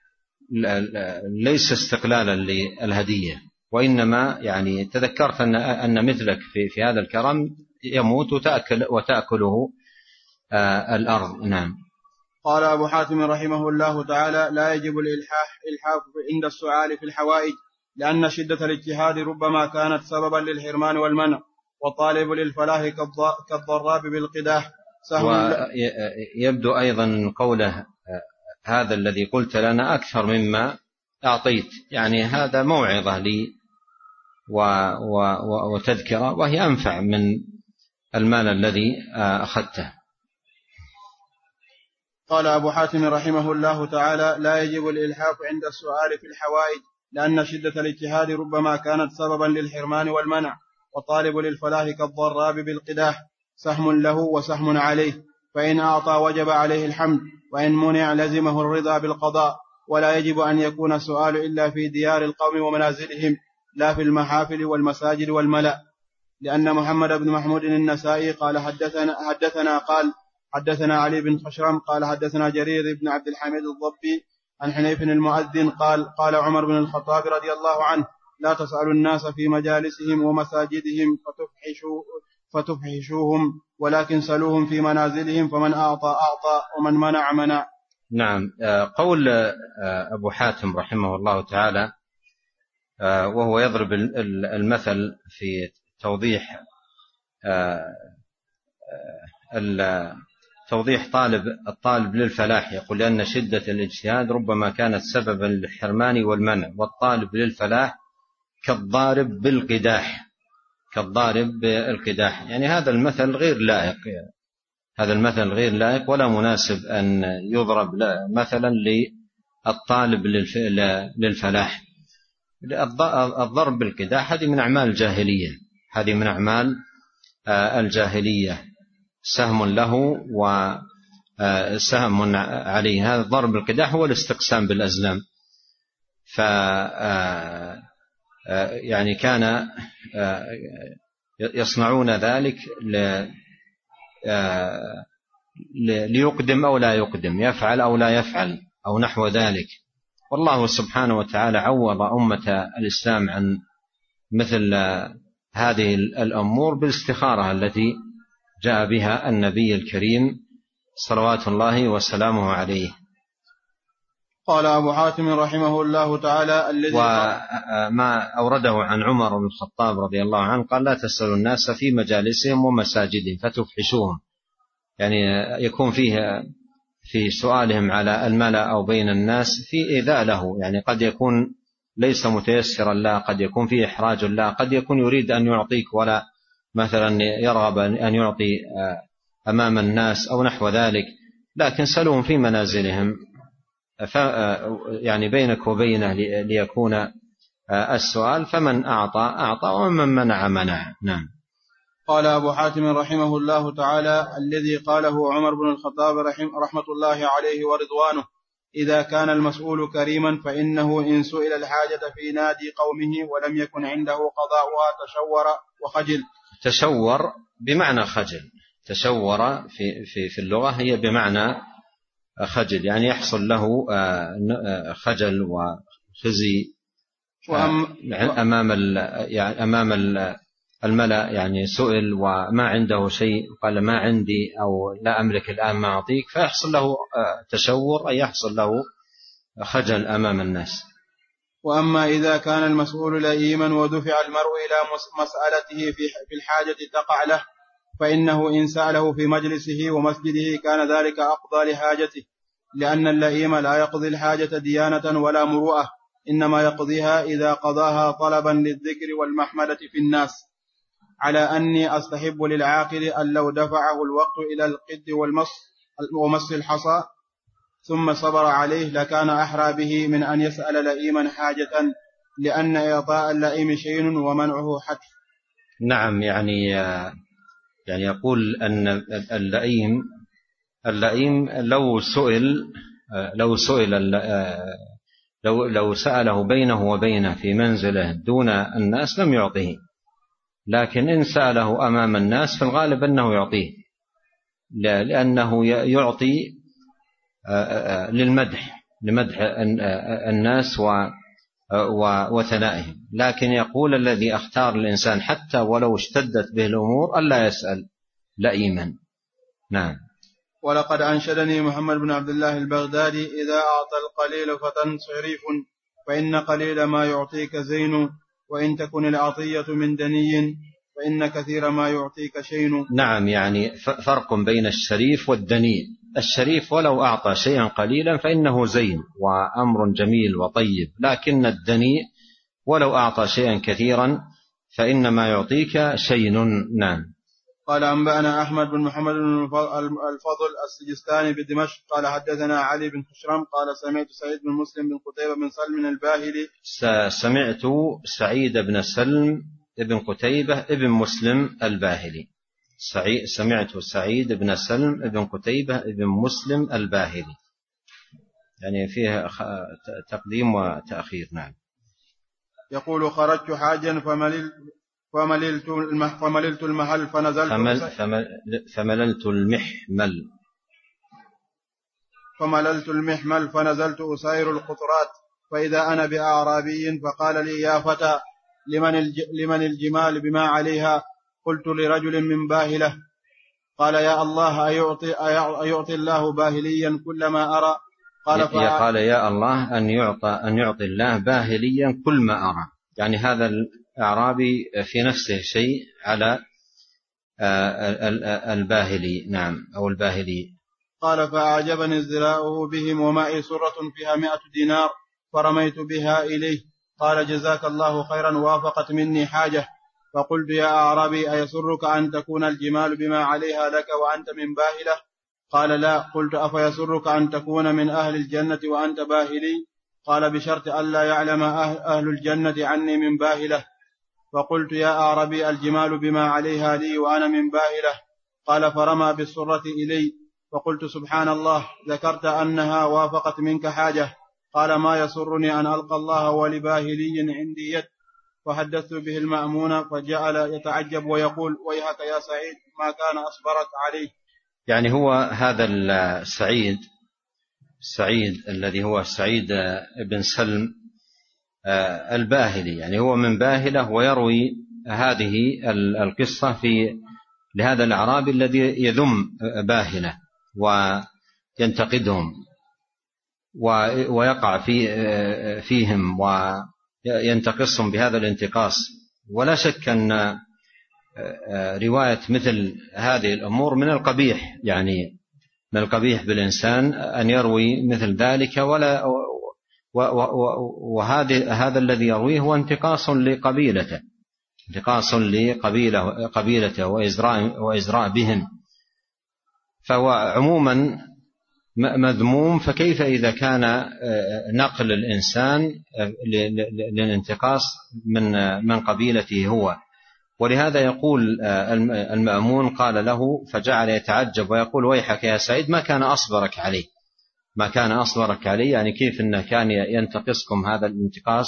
ليس استقلالا للهدية، وإنما يعني تذكرت أن مثلك في هذا الكرم يموت وتأكله الأرض. نعم. قال أبو حاتم رحمه الله تعالى: لا يجب الإلحاح عند السؤال في الحوائج، لأن شدة الاجتهاد ربما كانت سببا للحرمان والمنع، والطالب للفلاح كالضراب بالقداح. ويبدو أيضا قوله: هذا الذي قلت لنا أكثر مما أعطيت، يعني هذا موعظة لي وتذكرة، وهي أنفع من المال الذي أخذته. قال أبو حاتم رحمه الله تعالى: لا يجب الإلحاح عند السؤال في الحوائج، لأن شدة الاجتهاد ربما كانت سببا للحرمان والمنع، والطالب للفلاح كالضراب بالقداح، سهم له وسهم عليه، فإن أعطى وجب عليه الحمد، وإن منع لزمه الرضا بالقضاء. ولا يجب أن يكون السؤال إلا في ديار القوم ومنازلهم، لا في المحافل والمساجد والملأ، لأن محمد بن محمود النسائي قال حدثنا علي بن خشرم قال حدثنا جرير بن عبد الحميد الضبي عن حنيف المؤذن قال عمر بن الخطاب رضي الله عنه: لا تسألوا الناس في مجالسهم ومساجدهم فتفحشوهم، ولكن سلوهم في منازلهم، فمن أعطى أعطى ومن منع منع. نعم. قول أبو حاتم رحمه الله تعالى وهو يضرب المثل في توضيح الطالب للفلاح، يقول لأن شدة الاجتهاد ربما كانت سببا للحرمان والمنع، والطالب للفلاح كالضارب بالقداح. يعني هذا المثل غير لائق ولا مناسب أن يضرب مثلا للطالب للفلاح. الضرب بالقداح هذه من أعمال الجاهلية، سهم له وسهم عليه. هذا الضرب بالقداح هو الاستقسام بالأزلام. يعني كان يصنعون ذلك ليقدم أو لا يقدم، يفعل أو لا يفعل أو نحو ذلك. والله سبحانه وتعالى عوض أمة الإسلام عن مثل هذه الأمور بالاستخارة التي جاء بها النبي الكريم صلوات الله وسلامه عليه. قال أبو حاتم رحمه الله تعالى وما أورده عن عمر بن الخطاب رضي الله عنه قال: لا تسألوا الناس في مجالسهم ومساجدهم فتفحشوهم. يعني يكون فيه في سؤالهم على الملأ أو بين الناس في إيذاء له، يعني قد يكون ليس متيسرا لا، قد يكون فيه إحراج لا، قد يكون يريد أن يعطيك ولا مثلا يرغب أن يعطي أمام الناس أو نحو ذلك، لكن سلوهم في منازلهم يعني بينك وبينه ليكون السؤال، فمن أعطى أعطى ومن منع منع. نعم. قال أبو حاتم رحمه الله تعالى: الذي قاله عمر بن الخطاب رحمة الله عليه ورضوانه: إذا كان المسؤول كريما فإنه إن سئل الحاجة في نادي قومه ولم يكن عنده قضاؤها تشور وخجل. تشور بمعنى خجل. تشور في اللغة هي بمعنى خجل، يعني يحصل له خجل وخزي أمام الملأ، يعني سئل وما عنده شيء قال ما عندي أو لا أملك الآن ما أعطيك، فيحصل له تشور، أي يحصل له خجل أمام الناس. وأما إذا كان المسؤول لئيما ودفع المرء إلى مسألته في الحاجة تقع له، فإنه إن سأله في مجلسه ومسجده كان ذلك أقضى لحاجته، لأن اللئيم لا يقضي الحاجة ديانة ولا مروءة، إنما يقضيها إذا قضاها طلبا للذكر والمحمدة في الناس، على أني أستحب للعاقل أن لو دفعه الوقت إلى القد ومس الحصى ثم صبر عليه لكان أحرى به من أن يسأل لئيما حاجة، لأن إعطاء اللئيم شيء ومنعه حتف. نعم. يعني يقول أن اللئيم لو سأله بينه وبينه في منزله دون الناس لم يعطيه، لكن إن سأله أمام الناس في الغالب أنه يعطيه، لأنه يعطي لمدح الناس وثنائهم. لكن يقول الذي اختار الإنسان حتى ولو اشتدت به الأمور ألا يسأل لئيما. نعم. ولقد أنشدني محمد بن عبد الله البغدادي: إذا أعطى القليل فتن صريف، فإن قليل ما يعطيك زين، وإن تكن العطية من دني فإن كثير ما يعطيك شين. نعم. يعني فرق بين الشريف والدني. الشريف ولو أعطى شيئا قليلا فإنه زين وأمر جميل وطيب، لكن الدني ولو أعطى شيئا كثيرا فإنما يعطيك شين. نعم. قال: أنبأنا أحمد بن محمد بن الفضل السجستاني بدمشق قال: حدثنا علي بن خشرم قال: سمعت سعيد بن مسلم بن قتيبة بن سلم الباهلي. سمعت سعيد بن سلم بن قتيبة بن مسلم الباهلي. سمعت سعيد بن سلم بن قتيبة بن مسلم الباهلي، يعني فيه تقديم وتأخير. نعم. يقول: خرجت حاجا فمللت المحل فنزلت فمللت المحمل فنزلت أسير القطرات، فإذا أنا بأعرابي فقال لي: يا فتى، لمن الجمال بما عليها؟ قلت لرجل من باهلة قال يا الله أيعطي الله باهليا كل ما أرى؟ قال يا الله أن يعطي الله باهليا كل ما أرى، يعني هذا الأعرابي في نفسه شيء على الباهلي، نعم، أو الباهلي. قال فأعجبني ازدراؤه بهم ومعي سرة فيها 100 دينار فرميت بها إليه. قال جزاك الله خيرا، وافقت مني حاجة. فقلت يا أعرابي أيسرك أن تكون الجمال بما عليها لك وأنت من باهلة؟ قال لا. قلت أفيسرك أن تكون من أهل الجنة وأنت باهلي؟ قال بشرط ألا يعلم أهل الجنة عني من باهلة. فقلت يا أعرابي الجمال بما عليها لي وأنا من باهلة. قال فرمى بالسرة إلي. فقلت سبحان الله، ذكرت أنها وافقت منك حاجة. قال ما يسرني أن ألقى الله ولباهلي عندي يد. فحدثت به المأمون فجعل يتعجب ويقول ويحك يا سعيد ما كان أصبرك عليه. يعني هو هذا سعيد الذي هو سعيد بن سلم الباهلي، يعني هو من باهلة، ويروي هذه القصة لهذا الأعرابي الذي يذم باهلة وينتقدهم ويقع فيهم وينتقصهم بهذا الانتقاص. ولا شك أن رواية مثل هذه الأمور من القبيح، يعني من القبيح بالإنسان أن يروي مثل ذلك، وهذا الذي يرويه هو انتقاص لقبيلته وإزراء بهم، فهو عموما مذموم. فكيف إذا كان نقل الإنسان للانتقاص من قبيلته هو؟ ولهذا يقول المأمون قال له فجعل يتعجب ويقول ويحك يا سعيد ما كان أصبرك عليه، يعني كيف إنه كان ينتقصكم هذا الانتقاص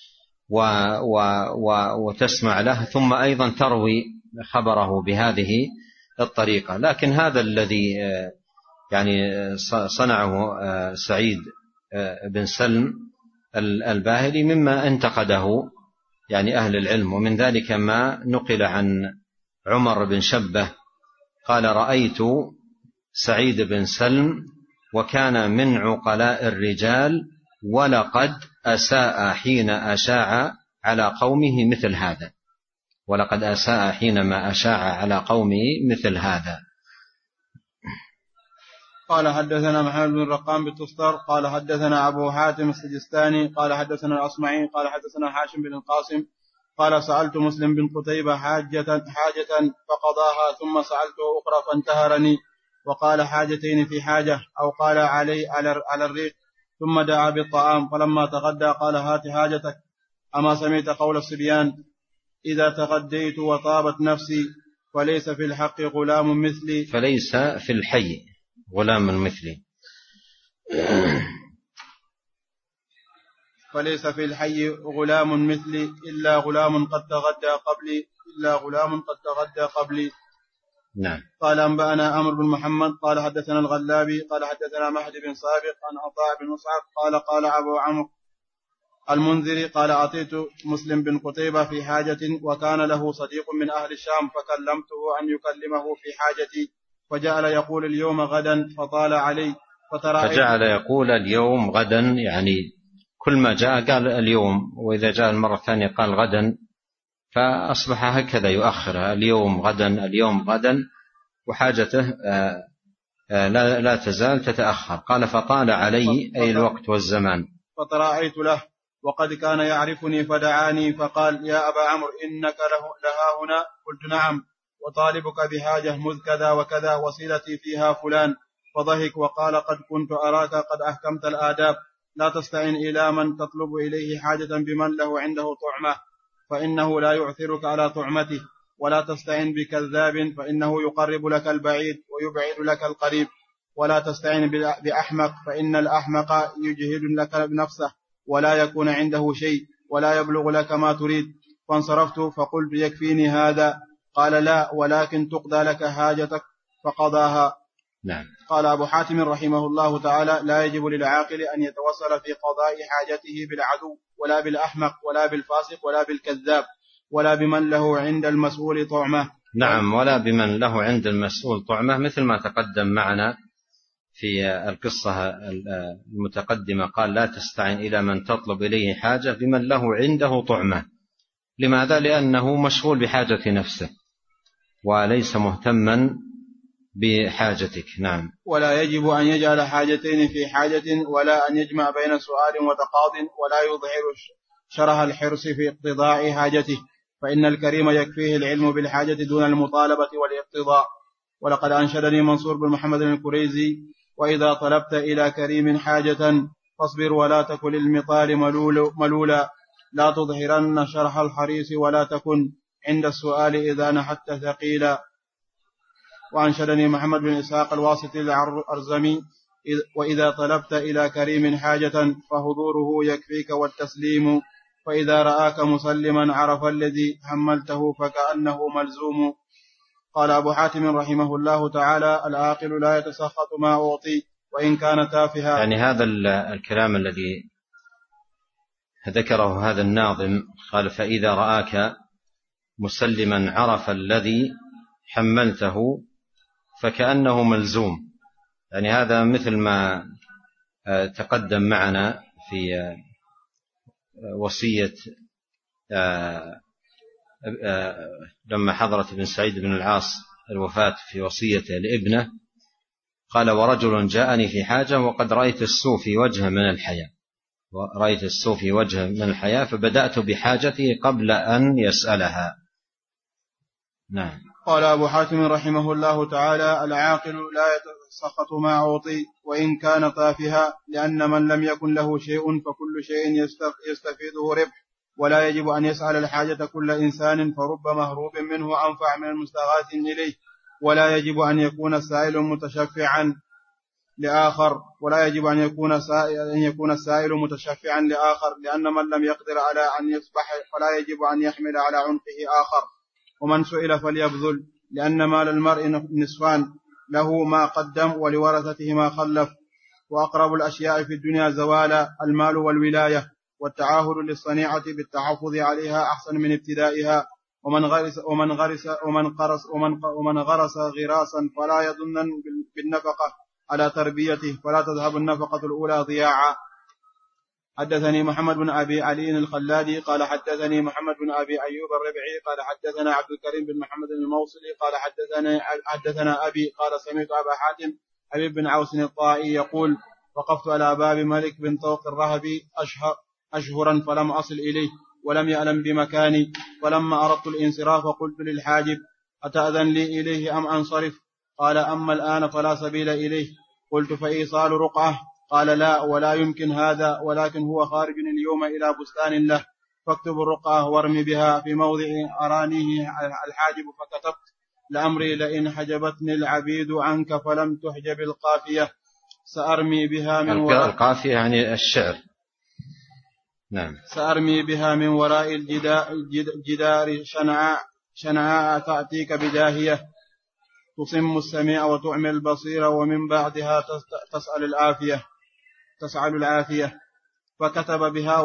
وتسمع له، ثم أيضا تروي خبره بهذه الطريقة. لكن هذا الذي يعني صنعه سعيد بن سلم الباهلي مما انتقده يعني أهل العلم، ومن ذلك ما نقل عن عمر بن شبه قال رأيت سعيد بن سلم وكان من عقلاء الرجال ولقد أساء حين أشاع على قومه مثل هذا، ولقد أساء حينما أشاع على قومه مثل هذا. قال حدثنا محمد بن رقام بالتستر قال حدثنا أبو حاتم السجستاني قال حدثنا الأصمعي قال حدثنا هاشم بن القاسم قال سألت مسلم بن قتيبة حاجة فقضاها، ثم سألته أخرى فانتهرني وقال حاجتين في حاجة، أو قال على الريق، ثم دعا بالطعام. فلما تغدى قال هات حاجتك. أما سمعت قول الصبيان إذا تغديت وطابت نفسي فليس في الحق غلام مثلي، فليس في الحي غلام مثلي، فليس في الحي غلام مثلي إلا غلام قد تغدى قبلي. نعم. قال أنبأنا عمرو بن محمد قال حدثنا الغلابي قال حدثنا مهدي بن سابق عن عطاء بن مصعب قال أبو عمرو المنذري قال أعطيت مسلم بن قتيبة في حاجة وكان له صديق من أهل الشام فكلمته أن يكلمه في حاجتي فجعل يقول اليوم غدا فطال علي فجعل يقول اليوم غدا، يعني كل ما جاء قال اليوم، وإذا جاء المرة الثانية قال غدا، فأصبح هكذا يؤخر اليوم غدا وحاجته لا تزال تتأخر. قال فطال علي أي الوقت والزمان. فتراءيت له وقد كان يعرفني فدعاني فقال يا أبا عمرو إنك لها هنا؟ قلت نعم، وطالبك بحاجة مذ كذا وكذا وصلتي فيها فلان. فضحك وقال قد كنت أراك قد أحكمت الآداب، لا تستعن إلى من تطلب إليه حاجة بمن له عنده طعمة فإنه لا يعثرك على طعمته، ولا تستعن بكذاب فإنه يقرب لك البعيد ويبعد لك القريب، ولا تستعن بأحمق فإن الأحمق يجهد لك بنفسه ولا يكون عنده شيء ولا يبلغ لك ما تريد. فانصرفت فقلت يكفيني هذا؟ قال لا، ولكن تقضى لك حاجتك فقضاها. نعم. قال أبو حاتم رحمه الله تعالى لا يجب للعاقل أن يتوصل في قضاء حاجته بالعدو ولا بالأحمق ولا بالفاسق ولا بالكذاب ولا بمن له عند المسؤول طعمة، نعم، ولا بمن له عند المسؤول طعمة، مثل ما تقدم معنا في القصة المتقدمة، قال لا تستعن إلى من تطلب إليه حاجة بمن له عنده طعمة. لماذا؟ لأنه مشغول بحاجة نفسه وليس مهتما بحاجتك. نعم. ولا يجب أن يجعل حاجتين في حاجة، ولا أن يجمع بين سؤال وتقاض، ولا يظهر شره الحرص في اقتضاء حاجته، فإن الكريم يكفيه العلم بالحاجة دون المطالبة والاقتضاء. ولقد أنشدني منصور بن محمد الكريزي: وإذا طلبت إلى كريم حاجة فاصبر ولا تكن للمطال ملولا، لا تظهرن شرح الحريص ولا تكن عند السؤال إذا نحت ثقيلا. وأنشدني محمد بن إسحاق الواسطي الأرزمي: وإذا طلبت إلى كريم حاجة فحضوره يكفيك والتسليم، فإذا رآك مسلما عرف الذي حملته فكأنه ملزوم. قال أبو حاتم رحمه الله تعالى: العاقل لا يتسخط ما أعطي وإن كان تافها. يعني هذا الكلام الذي ذكره هذا الناظم، قال فإذا رآك مسلما عرف الذي حملته فكأنه ملزوم، يعني هذا مثل ما تقدم معنا في وصية لما حضرت ابن سعيد بن العاص الوفاة في وصيته لابنه، قال ورجل جاءني في حاجة وقد رأيت السوء في وجهه من الحياة فبدأت بحاجتي قبل أن يسألها. نعم. قال أبو حاتم رحمه الله تعالى: العاقل لا يتسخط ما أعطي وإن كان تافها، لأن من لم يكن له شيء فكل شيء يستفيده ربح، ولا يجب أن يسأل الحاجة كل إنسان، فرب مهروب منه أنفع من المستغاث إليه. ولا يجب أن يكون السائل متشفعا لآخر، لأن من لم يقدر على أن يسبح فلا يجب أن يحمل على عنقه آخر. ومن سئل فليبذل، لأن مال المرء نصفان: له ما قدم ولورثته ما خلف. وأقرب الأشياء في الدنيا زوالا المال والولاية، والتعاهد للصنيعة بالتحفظ عليها أحسن من ابتدائها. ومن غرس غراسا فلا يظنن بالنفقة على تربيته، فلا تذهب النفقة الأولى ضياعا. حدثني محمد بن أبي علي الخلادي قال حدثني محمد بن أبي أيوب الربعي قال حدثنا عبد الكريم بن محمد الموصلي قال حدثنا أبي قال سمعت أبا حاتم حبيب بن عوس الطائي يقول: وقفت على باب ملك بن طوق الرهبي أشهرا فلم أصل إليه ولم يعلم بمكاني، فلما أردت الانصراف قلت للحاجب: أتأذن لي إليه أم أنصرف؟ قال: أما الآن فلا سبيل إليه. قلت: فإيصال رقعة؟ قال: لا، ولا يمكن هذا، ولكن هو خارج اليوم إلى بستان له، فاكتب الرقعة وارمي بها في موضع أرانيه الحاجب. فكتبت: لأمري لئن حجبتني العبيد عنك فلم تحجب القافية سأرمي بها من وراء القافية يعني الشعر. نعم. سأرمي بها من وراء الجدار شنعاء تأتيك بداهية تصم السميع وتعمي البصير، ومن بعدها تسأل العافية. فكتبت بها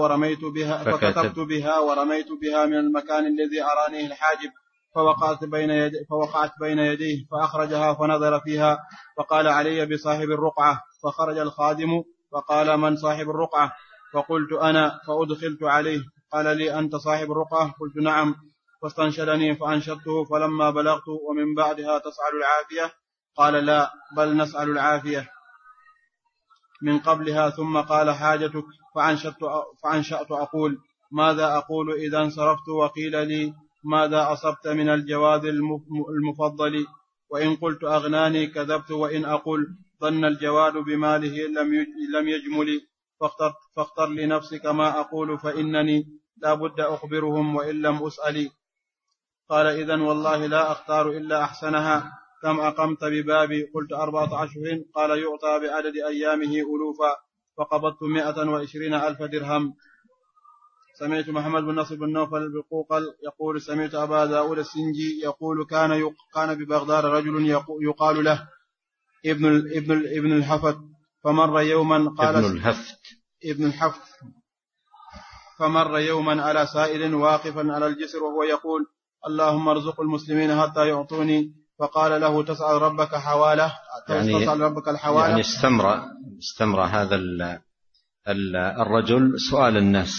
ورميت بها من المكان الذي أرانيه الحاجب، فوقعت بين يديه فأخرجها فنظر فيها فقال: علي بصاحب الرقعة. فخرج الخادم فقال: من صاحب الرقعة؟ فقلت: أنا. فأدخلت عليه قال لي: أنت صاحب الرقعة؟ قلت: نعم. فاستنشدني فأنشدته، فلما بلغت: ومن بعدها تسأل العافية؟ قال: لا، بل نسأل العافية من قبلها. ثم قال: حاجتك؟ فأنشأت أقول: ماذا أقول إذا انصرفت وقيل لي: ماذا أصبت من الجواد المفضل؟ وإن قلت أغناني كذبت، وإن أقول ظن الجواد بماله لم يجمل. فاختر لنفسك ما أقول، فإنني لا بد أخبرهم وإن لم أسأل. قال: إذن والله لا أختار إلا أحسنها. كم أقمت ببابي؟ قلت: 4 أشهر. قال: يعطى بعدد أيامه ألوفا. فقبضت 120,000 درهم. سمعت محمد بن نصر بن نوفل البقوقل يقول: سمعت أبا داود السنجي يقول: كان ببغداد رجل يقال له ابن الحفت، فمر يوما قال ابن الحفت، فمر يوما على سائل واقفا على الجسر وهو يقول: اللهم ارزق المسلمين حتى يعطوني، فقال له تسأل ربك حوالة، تسأل ربك الحوالة. يعني استمر هذا الرجل سؤال الناس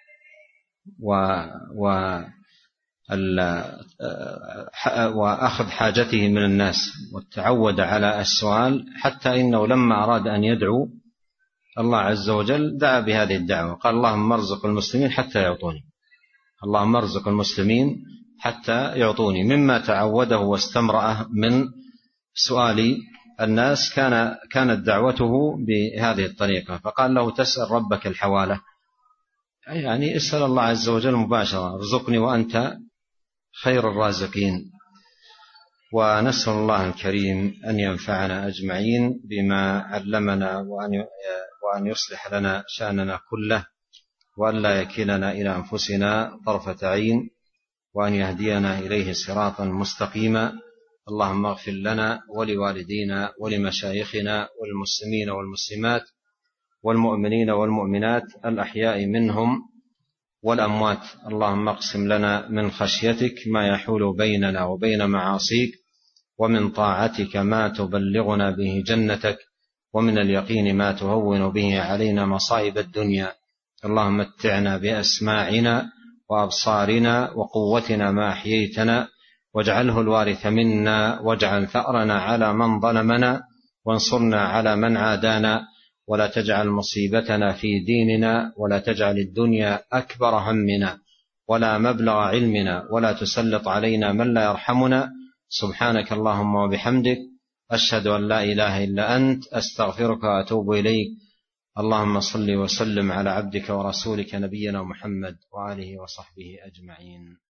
وأخذ حاجته من الناس، وتعود على السؤال، حتى إنه لما أراد أن يدعو الله عز وجل دعا بهذه الدعوة، قال اللهم ارزق المسلمين حتى يعطوني، اللهم ارزق المسلمين حتى يعطوني، مما تعوده واستمرأه من سؤال الناس كانت دعوته بهذه الطريقة. فقال له تسأل ربك الحوالة، يعني اسأل الله عز وجل مباشرة، ارزقني وأنت خير الرازقين. ونسأل الله الكريم أن ينفعنا أجمعين بما علمنا، وأن يصلح لنا شأننا كله، وأن لا يكلنا إلى أنفسنا طرفة عين، وأن يهدينا إليه صراطا مستقيما. اللهم اغفر لنا ولوالدينا ولمشايخنا والمسلمين والمسلمات والمؤمنين والمؤمنات الأحياء منهم والأموات. اللهم اقسم لنا من خشيتك ما يحول بيننا وبين معاصيك، ومن طاعتك ما تبلغنا به جنتك، ومن اليقين ما تهون به علينا مصائب الدنيا. اللهم متعنا بأسماعنا وأبصارنا وقوتنا ما أحييتنا، واجعله الوارث منا، واجعل ثأرنا على من ظلمنا، وانصرنا على من عادانا، ولا تجعل مصيبتنا في ديننا، ولا تجعل الدنيا أكبر همنا ولا مبلغ علمنا، ولا تسلط علينا من لا يرحمنا. سبحانك اللهم وبحمدك، أشهد أن لا إله إلا أنت، أستغفرك وأتوب إليك. اللهم صل وسلم على عبدك ورسولك نبينا محمد وآله وصحبه أجمعين.